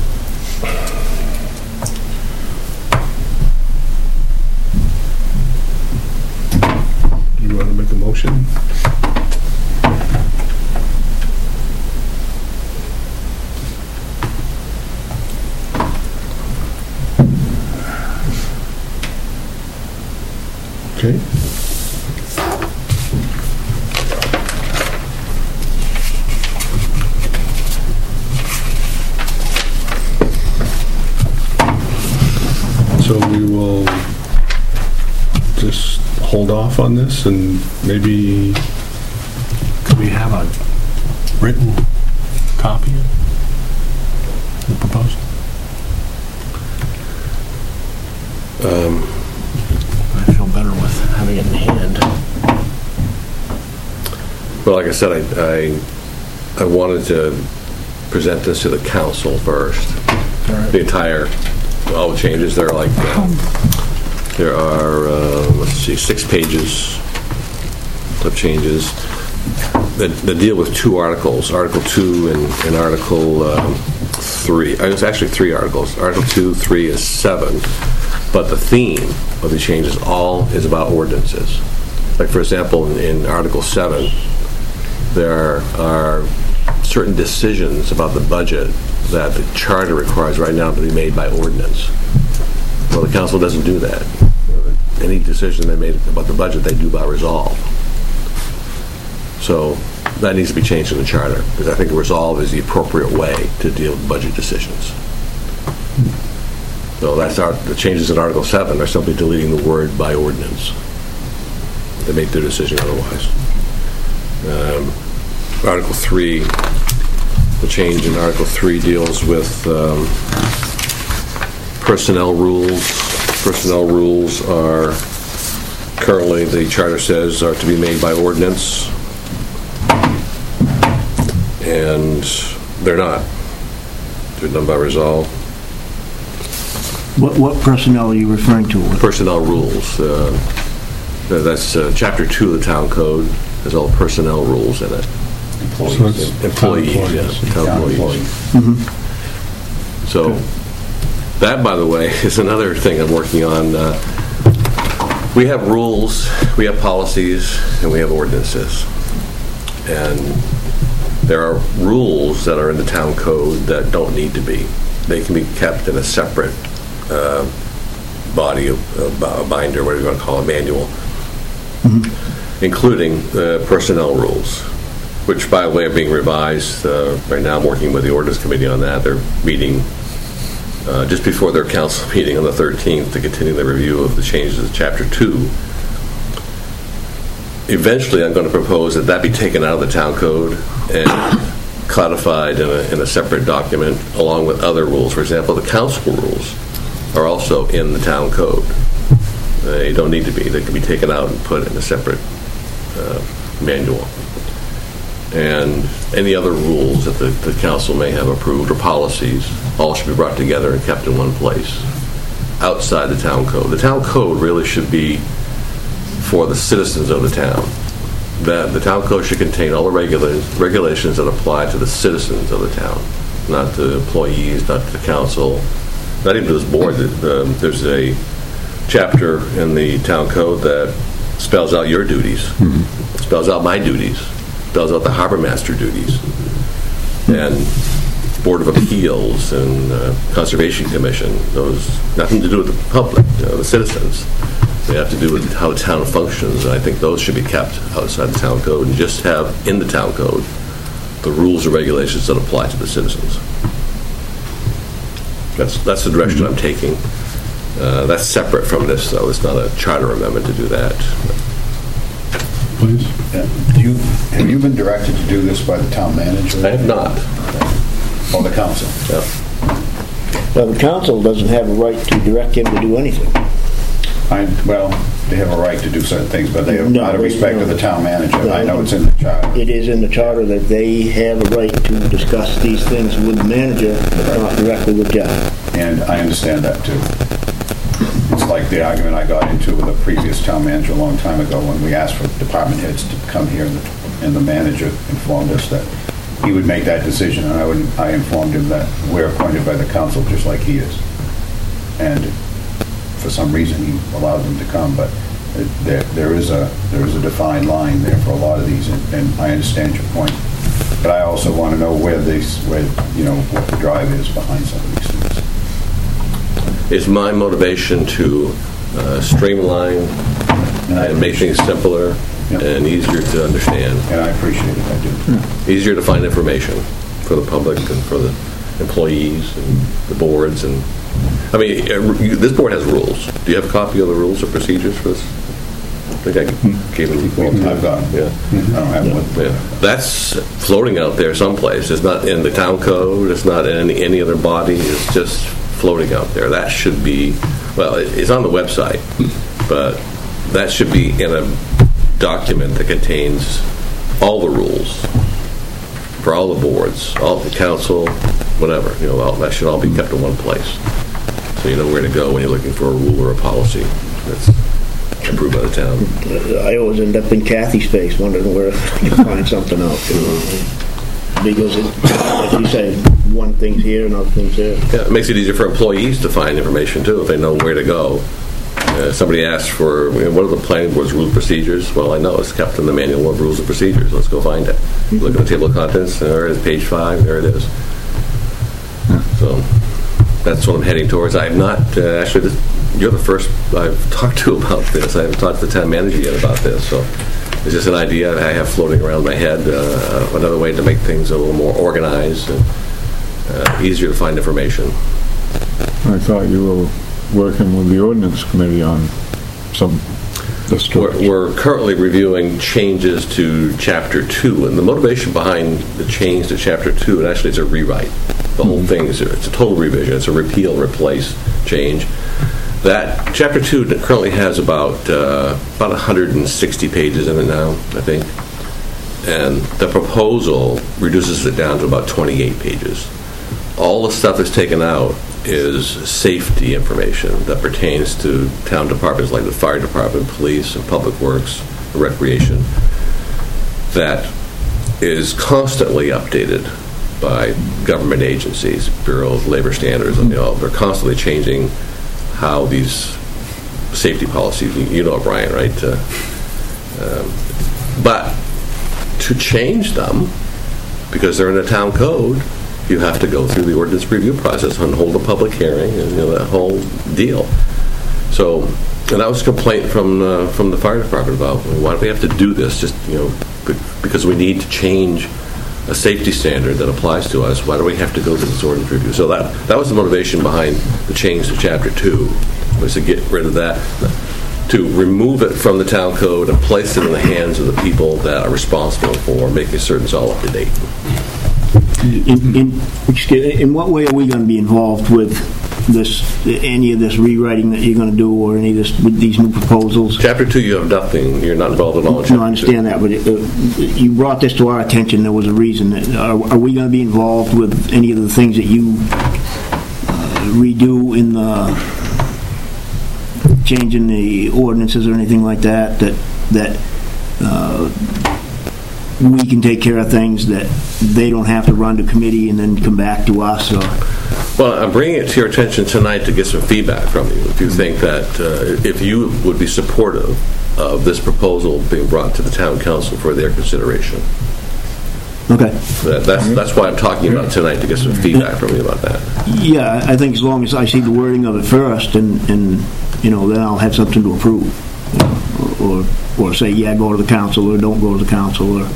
You want to make a motion? Okay. So we will just hold off on this and maybe, Could we have a written copy of the proposal? Um, I feel better with having it in hand. well, like I said, I, I, I wanted to present this to the council first. All right. The entire, all the changes, there are like, uh, there are, uh, let's see, six pages of changes that, that deal with two articles, Article two and, and Article um, three. Uh, It's actually three articles. Article two, three is seven, but the theme of the changes all is about ordinances. Like, for example, in, in Article seven, there are certain decisions about the budget that the charter requires right now to be made by ordinance. Well, the council doesn't do that. Any decision they made about the budget, they do by resolve. So that needs to be changed in the charter, because I think a resolve is the appropriate way to deal with budget decisions. So that's our, the changes in Article seven are simply deleting the word by ordinance. They make their decision otherwise. Um, Article three, the change in Article three deals with um, personnel rules. Personnel rules are currently, the charter says, are to be made by ordinance, and they're not. They're done by resolve. What, what personnel are you referring to? Personnel rules. Uh, that's uh, Chapter two of the Town Code. There's all personnel rules in it. Employees. So it's Employees, town yeah, employees. town Town employees. employees. So, that, by the way, is another thing I'm working on. Uh, we have rules, we have policies, and we have ordinances. And there are rules that are in the town code that don't need to be. They can be kept in a separate uh, body, of, uh, binder, whatever you want to call it, manual, mm-hmm. including the personnel rules, which, by the way, are being revised. Uh, right now I'm working with the Ordinance Committee on that. They're meeting uh, just before their council meeting on the thirteenth to continue the review of the changes to Chapter two. Eventually, I'm going to propose that that be taken out of the town code and codified in a, in a separate document along with other rules. For example, the council rules are also in the town code. They don't need to be. They can be taken out and put in a separate uh, manual. And any other rules that the, the council may have approved or policies all should be brought together and kept in one place outside the town code. The town code really should be for the citizens of the town. That the town code should contain all the regula- regulations that apply to the citizens of the town, not to employees, not to the council, not even to this board. Um, there's a chapter in the town code that spells out your duties, mm-hmm. spells out my duties, spells out the harbor master duties, and Board of Appeals and uh, Conservation Commission. Those nothing to do with the public, you know, the citizens. They have to do with how the town functions, and I think those should be kept outside the town code and just have in the town code the rules and regulations that apply to the citizens. That's that's the direction mm-hmm. I'm taking. Uh, that's separate from this, though. It's not a charter amendment to do that. Please. Yeah. Do you, have you been directed to do this by the town manager? I have not. Or the council? Yeah. Well, the council doesn't have a right to direct him to do anything. I, well, they have a right to do certain things, but they have No, out of they- respect no. of the town manager. No, I know it's in the charter. It is in the charter that they have a right to discuss these things with the manager, but not directly with Jeff. And I understand that, too. It's like the argument I got into with a previous town manager a long time ago when we asked for department heads to come here, and the, and the manager informed us that he would make that decision, and I would, I informed him that we're appointed by the council just like he is. And for some reason, he allowed them to come, but it, there, there is a there is a defined line there for a lot of these, and, and I understand your point. But I also want to know where these, where you know, what the drive is behind some of these things. It's my motivation to uh, streamline and, and make things simpler Yep. and easier to understand. And I appreciate it, I do. Yeah. Easier to find information for the public and for the employees and the boards. And I mean, this board has rules. Do you have a copy of the rules or procedures for this? I think I gave them. Well, I've got them. Yeah. I don't have one. Yeah. That's floating out there someplace. It's not in the town code. It's not in any, any other body. It's just floating out there. That should be, well, it, it's on the website, but that should be in a document that contains all the rules for all the boards, all the council, whatever. You know, all, that should all be kept in one place, so you know where to go when you're looking for a rule or a policy that's approved by the town. I always end up in Kathy's face wondering where to find something out. You know? Because, it, as you say, one thing's here and other thing's there. Yeah, it makes it easier for employees to find information, too, if they know where to go. Uh, somebody asks for, you know, what are the planning board's rules and procedures? Well, I know it's kept in the manual of rules and procedures. Let's go find it. Mm-hmm. Look at the table of contents. There it is, page five. There it is. Yeah. So that's what I'm heading towards. I have not, uh, actually, this, you're the first I've talked to about this. I haven't talked to the town manager yet about this. So it's just an idea I have floating around my head, uh, another way to make things a little more organized and uh, easier to find information. I thought you were working with the ordinance committee on some this we're, we're currently reviewing changes to chapter two, and the motivation behind the change to chapter two, and actually it's a rewrite. The whole mm-hmm. thing is a, it's a total revision. It's a repeal, replace, change. That chapter two currently has about uh, about one hundred sixty pages in it now, I think, and the proposal reduces it down to about twenty-eight pages. All the stuff that's taken out is safety information that pertains to town departments like the fire department, police, and public works, recreation, that is constantly updated by government agencies, Bureau of Labor Standards, and you know, they're constantly changing how these safety policies, you know, Brian, right? Uh, um, but to change them, because they're in a town code, you have to go through the ordinance review process and hold a public hearing and you know that whole deal. So, and that was a complaint from uh, from the fire department about why do we have to do this? Just you know, because we need to change a safety standard that applies to us. Why do we have to go to this ordinance review? So that that was the motivation behind the change to Chapter Two, was to get rid of that, to remove it from the town code and place it in the hands of the people that are responsible for making certain it's all up to date. In, in, excuse, in what way are we going to be involved with this, any of this rewriting that you're going to do, or any of this with these new proposals? Chapter two, you have nothing. You're not involved at all in Chapter No, I understand two. that, but it, uh, you brought this to our attention. There was a reason. That, are, are we going to be involved with any of the things that you uh, redo in the changing the ordinances or anything like that? That that. Uh, we can take care of things that they don't have to run to committee and then come back to us. Or Well, I'm bringing it to your attention tonight to get some feedback from you. If you think that, uh, if you would be supportive of this proposal being brought to the town council for their consideration. Okay. That, that's that's why I'm talking about it tonight, to get some feedback from you about that. Yeah, I think as long as I see the wording of it first, and, and you know, then I'll have something to approve. You know, or, or say, yeah, go to the council, or don't go to the council, or,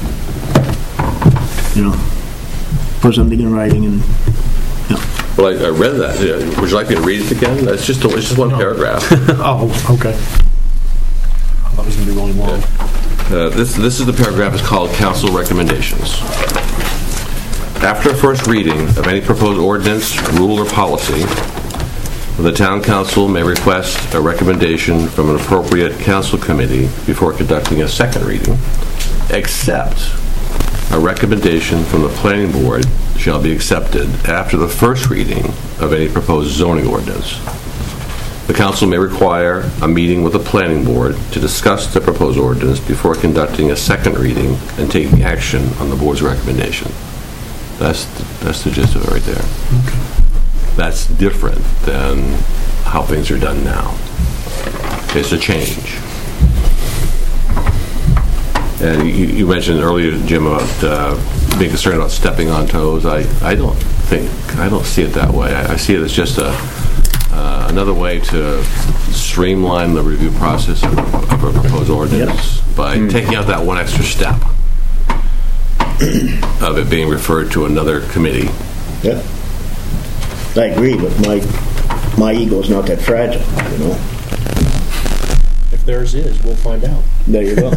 you know, put something in writing and, you know. Well, I, I read that. Yeah. Would you like me to read it again? That's just, a, it's just one No. paragraph. Oh, okay. I thought it was going to be really long. Uh, this, this is the paragraph. It's called Council Recommendations. After a first reading of any proposed ordinance, rule, or policy, the town council may request a recommendation from an appropriate council committee before conducting a second reading, except a recommendation from the planning board shall be accepted after the first reading of any proposed zoning ordinance. The council may require a meeting with the planning board to discuss the proposed ordinance before conducting a second reading and taking action on the board's recommendation. That's the, that's the gist of it right there. Okay. That's different than how things are done now. It's a change. And you, you mentioned earlier, Jim, about uh, being concerned about stepping on toes. I, I don't think, I don't see it that way. I, I see it as just a uh, another way to streamline the review process of, of a proposed ordinance yep. by mm. taking out that one extra step of it being referred to another committee. Yeah. I agree, but my my ego is not that fragile, you know. If theirs is, we'll find out. There you go. um,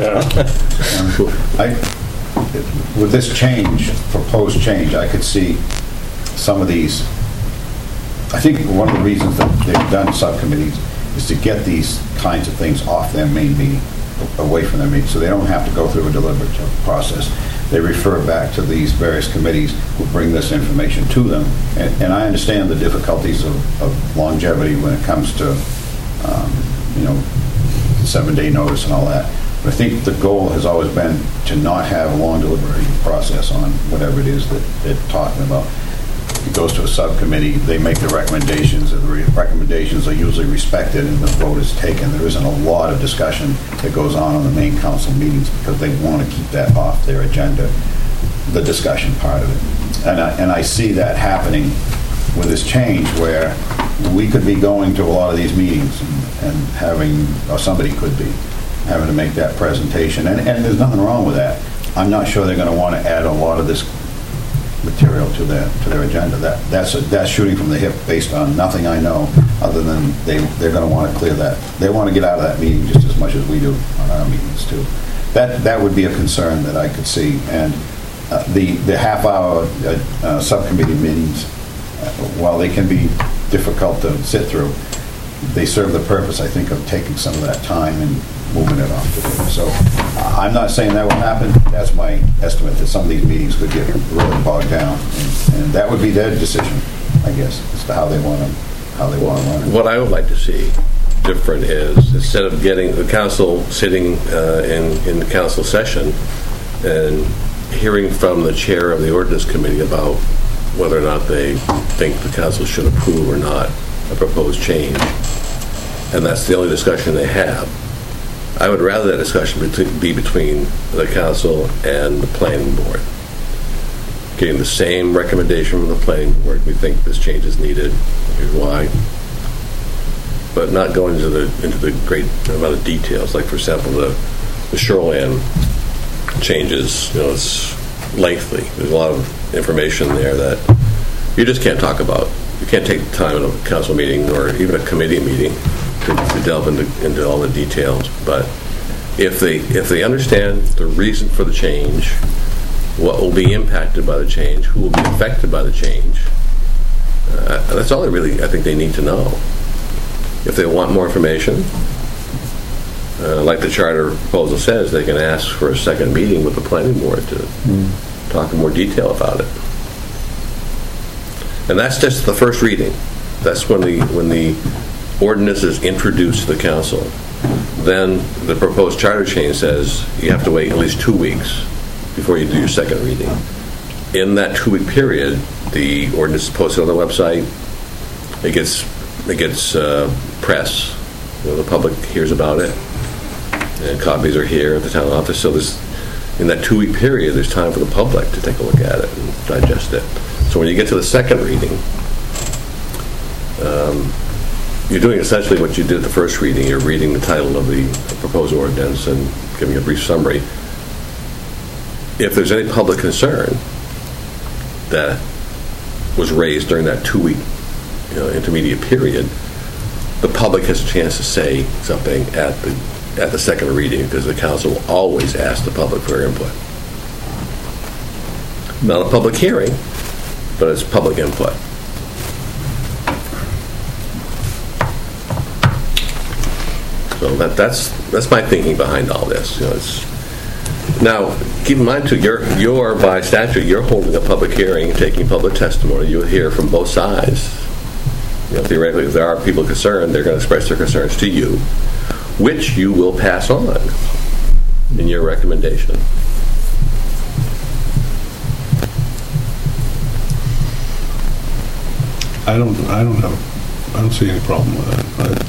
I, with this change, proposed change, I could see some of these. I think one of the reasons that they've done subcommittees is to get these kinds of things off their main meeting, away from their meeting, so they don't have to go through a deliberative process. They refer back to these various committees who bring this information to them. And, and I understand the difficulties of, of longevity when it comes to, um, you know, seven-day notice and all that. But I think the goal has always been to not have a long deliberative process on whatever it is that they're talking about. It goes to a subcommittee, they make the recommendations, and the re- recommendations are usually respected and the vote is taken. There isn't a lot of discussion that goes on on the main council meetings because they want to keep that off their agenda, the discussion part of it. And I, and I see that happening with this change where we could be going to a lot of these meetings and, and having, or somebody could be, having to make that presentation. And, and there's nothing wrong with that. I'm not sure they're going to want to add a lot of this material to their to their agenda. That that's a, that's shooting from the hip based on nothing I know, other than they they're going to want to clear that. They want to get out of that meeting just as much as we do on our meetings too. That that would be a concern that I could see. And uh, the the half hour uh, uh, subcommittee meetings, uh, while they can be difficult to sit through, they serve the purpose, I think, of taking some of that time and moving it off to them. So uh, I'm not saying that will happen. That's my estimate, that some of these meetings could get really bogged down, and, and that would be their decision. I guess, as to how they want to, how they want to run it. What I would like to see different is, instead of getting the council sitting uh, in, in council session and hearing from the chair of the ordinance committee about whether or not they think the council should approve or not a proposed change, and that's the only discussion they have, I would rather that discussion be between the council and the planning board. Getting the same recommendation from the planning board. We think this change is needed. Here's why. But not going into the into the great amount of details. Like, for example, the, the shoreline changes. You know, it's lengthy. There's a lot of information there that you just can't talk about. You can't take the time in a council meeting or even a committee meeting to, to delve into, into all the details. But if they if they understand the reason for the change, what will be impacted by the change, who will be affected by the change, uh, that's all they really, I think, they need to know. If they want more information, uh, like the charter proposal says, they can ask for a second meeting with the planning board to mm. talk in more detail about it. And that's just the first reading. That's when the when the ordinance is introduced to the council. Then the proposed charter change says you have to wait at least two weeks before you do your second reading. In that two-week period, the ordinance is posted on the website. It gets it gets uh, press. You know, the public hears about it, and copies are here at the town office. So there's, in that two-week period, there's time for the public to take a look at it and digest it. So when you get to the second reading, um, you're doing essentially what you did at the first reading. You're reading the title of the proposed ordinance and giving a brief summary. If there's any public concern that was raised during that two-week you know, intermediate period, the public has a chance to say something at the at the second reading, because the council will always ask the public for input. Not a public hearing, but it's public input. So that, that's that's my thinking behind all this. You know, it's, now, keep in mind too, you're you're by statute you're holding a public hearing, taking public testimony. You'll hear from both sides. You know, theoretically, if there are people concerned, they're going to express their concerns to you, which you will pass on in your recommendation. I don't, I don't have, I don't see any problem with that. I,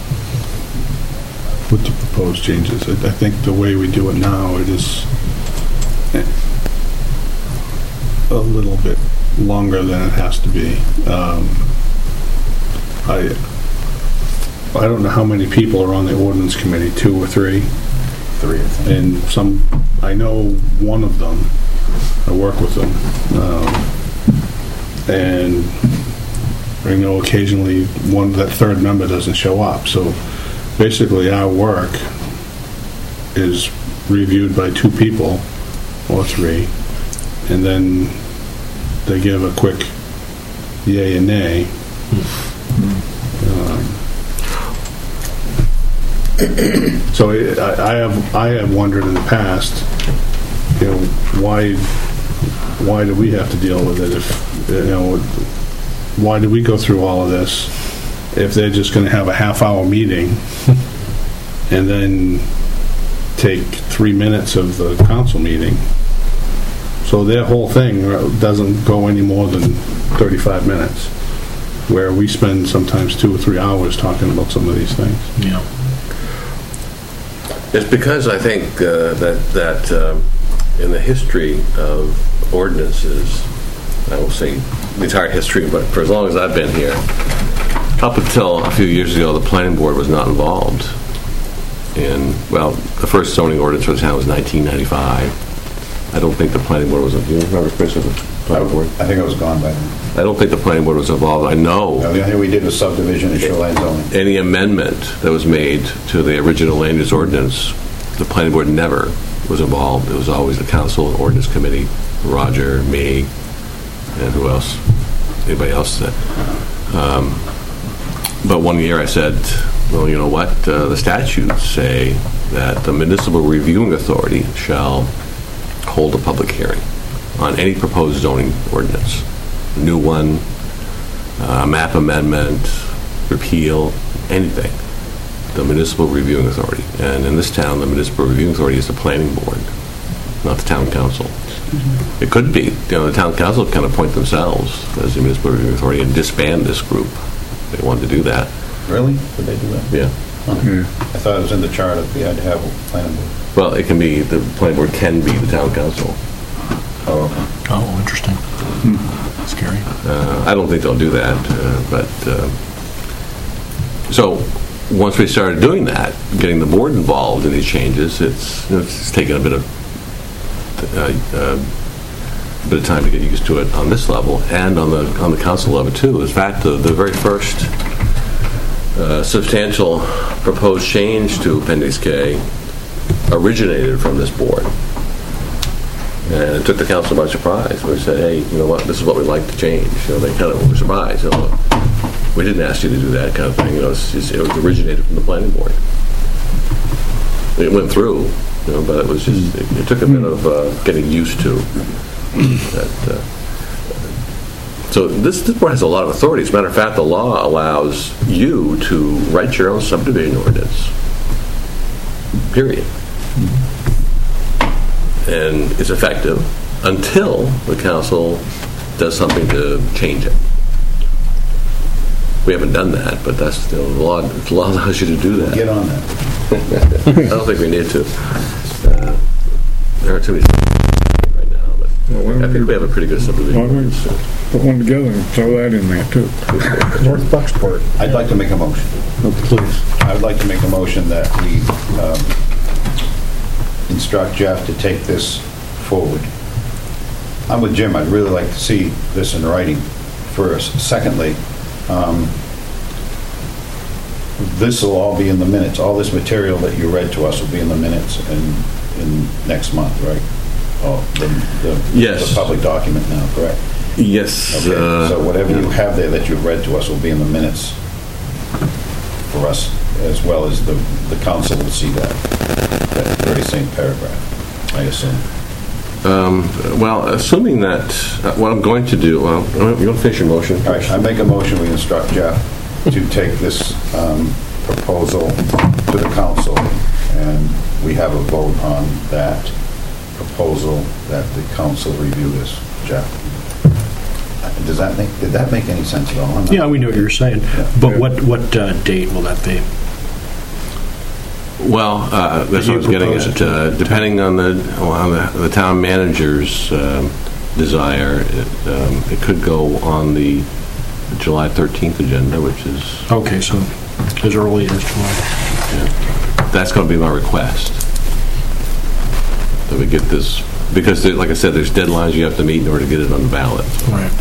with the proposed changes, I, I think the way we do it now, it is a little bit longer than it has to be. Um, I, I don't know how many people are on the ordinance committee, two or three. Three. And some, I know one of them. I work with them, um, and I know occasionally one that third member doesn't show up. So basically, our work is reviewed by two people or three, and then they give a quick yay and nay. Um, so I, I have I have wondered in the past, you know, why why do we have to deal with it? If you know, why do we go through all of this if they're just going to have a half-hour meeting and then take three minutes of the council meeting? So their whole thing doesn't go any more than thirty-five minutes, where we spend sometimes two or three hours talking about some of these things. Yeah. It's because I think uh, that that um, in the history of ordinances, I will say the entire history, but for as long as I've been here, up until a few years ago, the planning board was not involved in, well, the first zoning ordinance for the town was nineteen ninety-five. I don't think the planning board was involved. Do you remember, Chris, of the planning board? I think I was gone by then. I don't think the planning board was involved. I know. No, the only thing we did was subdivision and shoreline zoning. Any amendment that was made to the original land use ordinance, the planning board never was involved. It was always the council and ordinance committee, Roger, me, and who else? Anybody else? That, um, but one year I said, well, you know what? Uh, the statutes say that the municipal reviewing authority shall hold a public hearing on any proposed zoning ordinance, new one, uh, map amendment, repeal, anything, the Municipal Reviewing Authority. And in this town, the Municipal Reviewing Authority is the planning board, not the town council. It could be, you know, the town council can appoint themselves as the Municipal Reviewing Authority and disband this group. They wanted to do that. Really? Would they do that? Yeah. Huh. I thought it was in the chart that we had to have a planning board. Well, it can be, the planning board can be the town council. Oh, okay. Oh, interesting. Scary. Uh, I don't think they'll do that, uh, but, uh, so, once we started doing that, getting the board involved in these changes, it's, you know, it's taken a bit of, uh, uh, bit of time to get used to it on this level, and on the, on the council level too. In fact, the, the very first uh, substantial proposed change to Appendix K originated from this board. And it took the council by surprise. We said, hey, you know what, this is what we'd like to change. You know, they kind of were surprised. You know, we didn't ask you to do that kind of thing. You know, it's just, it was originated from the planning board. It went through, you know, but it was just, it, it took a bit of uh, getting used to. That, uh, so this, this board has a lot of authority. As a matter of fact, the law allows you to write your own subdivision ordinance. Period. And it's effective until the council does something to change it. We haven't done that, but that's still the law. The law allows you to do that. Get on that. I don't think we need to. Uh, there are too many right now, but Well, I think we have a pretty good subdivision. Why don't we put one together and throw that in there too? North Bucksport. I'd like to make a motion. Please. I would like to make a motion that we um, instruct Jeff to take this forward. I'm with Jim. I'd really like to see this in writing first. Secondly, um, this will all be in the minutes. All this material that you read to us will be in the minutes in, in next month, right? Oh, the, the, Yes. the public document now, correct? Yes. Okay, uh, so whatever you have there that you've read to us will be in the minutes for us, as well as the, the council will see that, that very same paragraph, I assume. Um, well, assuming that, uh, what I'm going to do, well, you want to finish your motion? All right, I make a motion, we instruct Jeff to take this um, proposal to the council, and we have a vote on that proposal, that the council review this. Jeff? Does that make, did that make any sense at all? I'm not- Yeah, we knew what you were saying. Yeah. But what, what uh, date will that be? Well, uh, that's what I was You getting propose at. it to- Uh, depending on the on the, the town manager's um, desire, it, um, it could go on the July thirteenth agenda, which is, Okay, so as early as July. that's going to be my request. That we get this, because there, like I said, there's deadlines you have to meet in order to get it on the ballot. Right.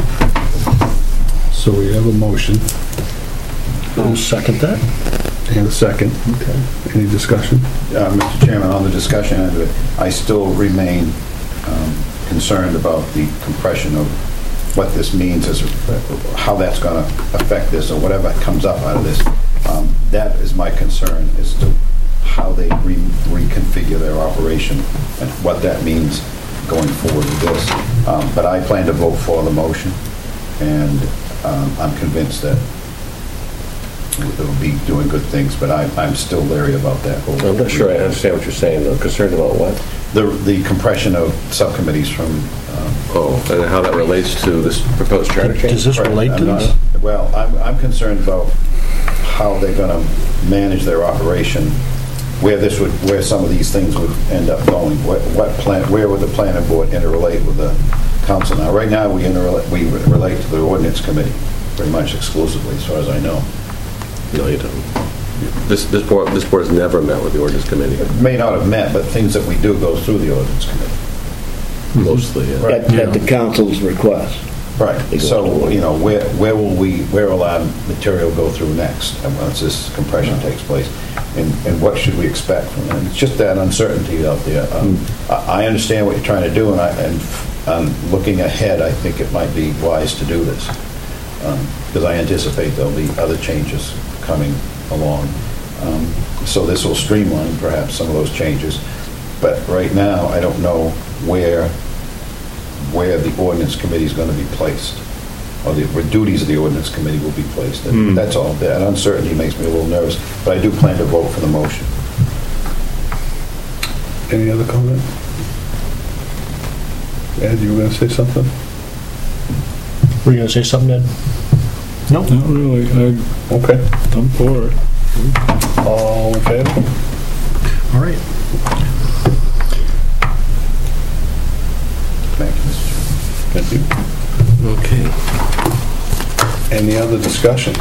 So we have a motion I'll second that. and a second. Okay. Any discussion? Uh, Mister Chairman, on the discussion end of it, I still remain um, concerned about the compression of what this means, as how that's going to affect this, or whatever comes up out of this. Um, That is my concern, as to how they re- reconfigure their operation and what that means going forward with this. Um, But I plan to vote for the motion, and um, I'm convinced that it'll be doing good things, but I, I'm still leery about that whole... I'm not sure I understand what you're saying, though. Concerned about what? The, the compression of subcommittees from... um, Oh, and how that relates to this proposed charter change? Does this right, relate to I'm not- this? Well, I'm, I'm concerned about how they're going to manage their operation, where this would, where some of these things would end up going, what, what plan, where would the planning board interrelate with the council now? Right now, we interrelate, we relate to the ordinance committee, pretty much exclusively, as far as I know. No, you don't. This, this board, this board has never met with the ordinance committee, It may not have met, but things that we do go through the ordinance committee. mostly, yeah. Right. At, at the council's request. Right, so, you know, where, where will we, where will our material go through next, and once this compression takes place? And, and what should we expect from it? It's just that uncertainty out there. Um, I I understand what you're trying to do, and I, and um, looking ahead, I think it might be wise to do this, because I anticipate there'll be other changes coming along. Um, So this will streamline perhaps some of those changes, but right now, I don't know where where the ordinance committee is going to be placed. or the or duties of the ordinance committee will be placed. And Hmm. That's all. That uncertainty makes me a little nervous, but I do plan to vote for the motion. Any other comment? Ed, you were going to say something? Were you going to say something, Ed? Not really, I, Okay. I'm for it. All in favor? All right. Thank you, Mister Chairman. Thank you. Okay. Any other discussion?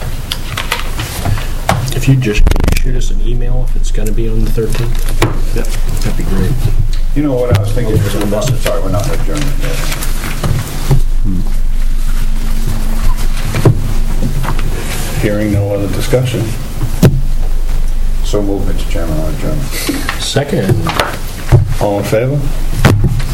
If you just could you shoot us an email if it's going to be on the thirteenth? Yeah, that'd be great. You know what I was thinking? Oh, there's a message. Sorry, we're not adjourned yet. Hearing no other discussion. So moved, Mister Chairman, on adjournment. Second. All in favor?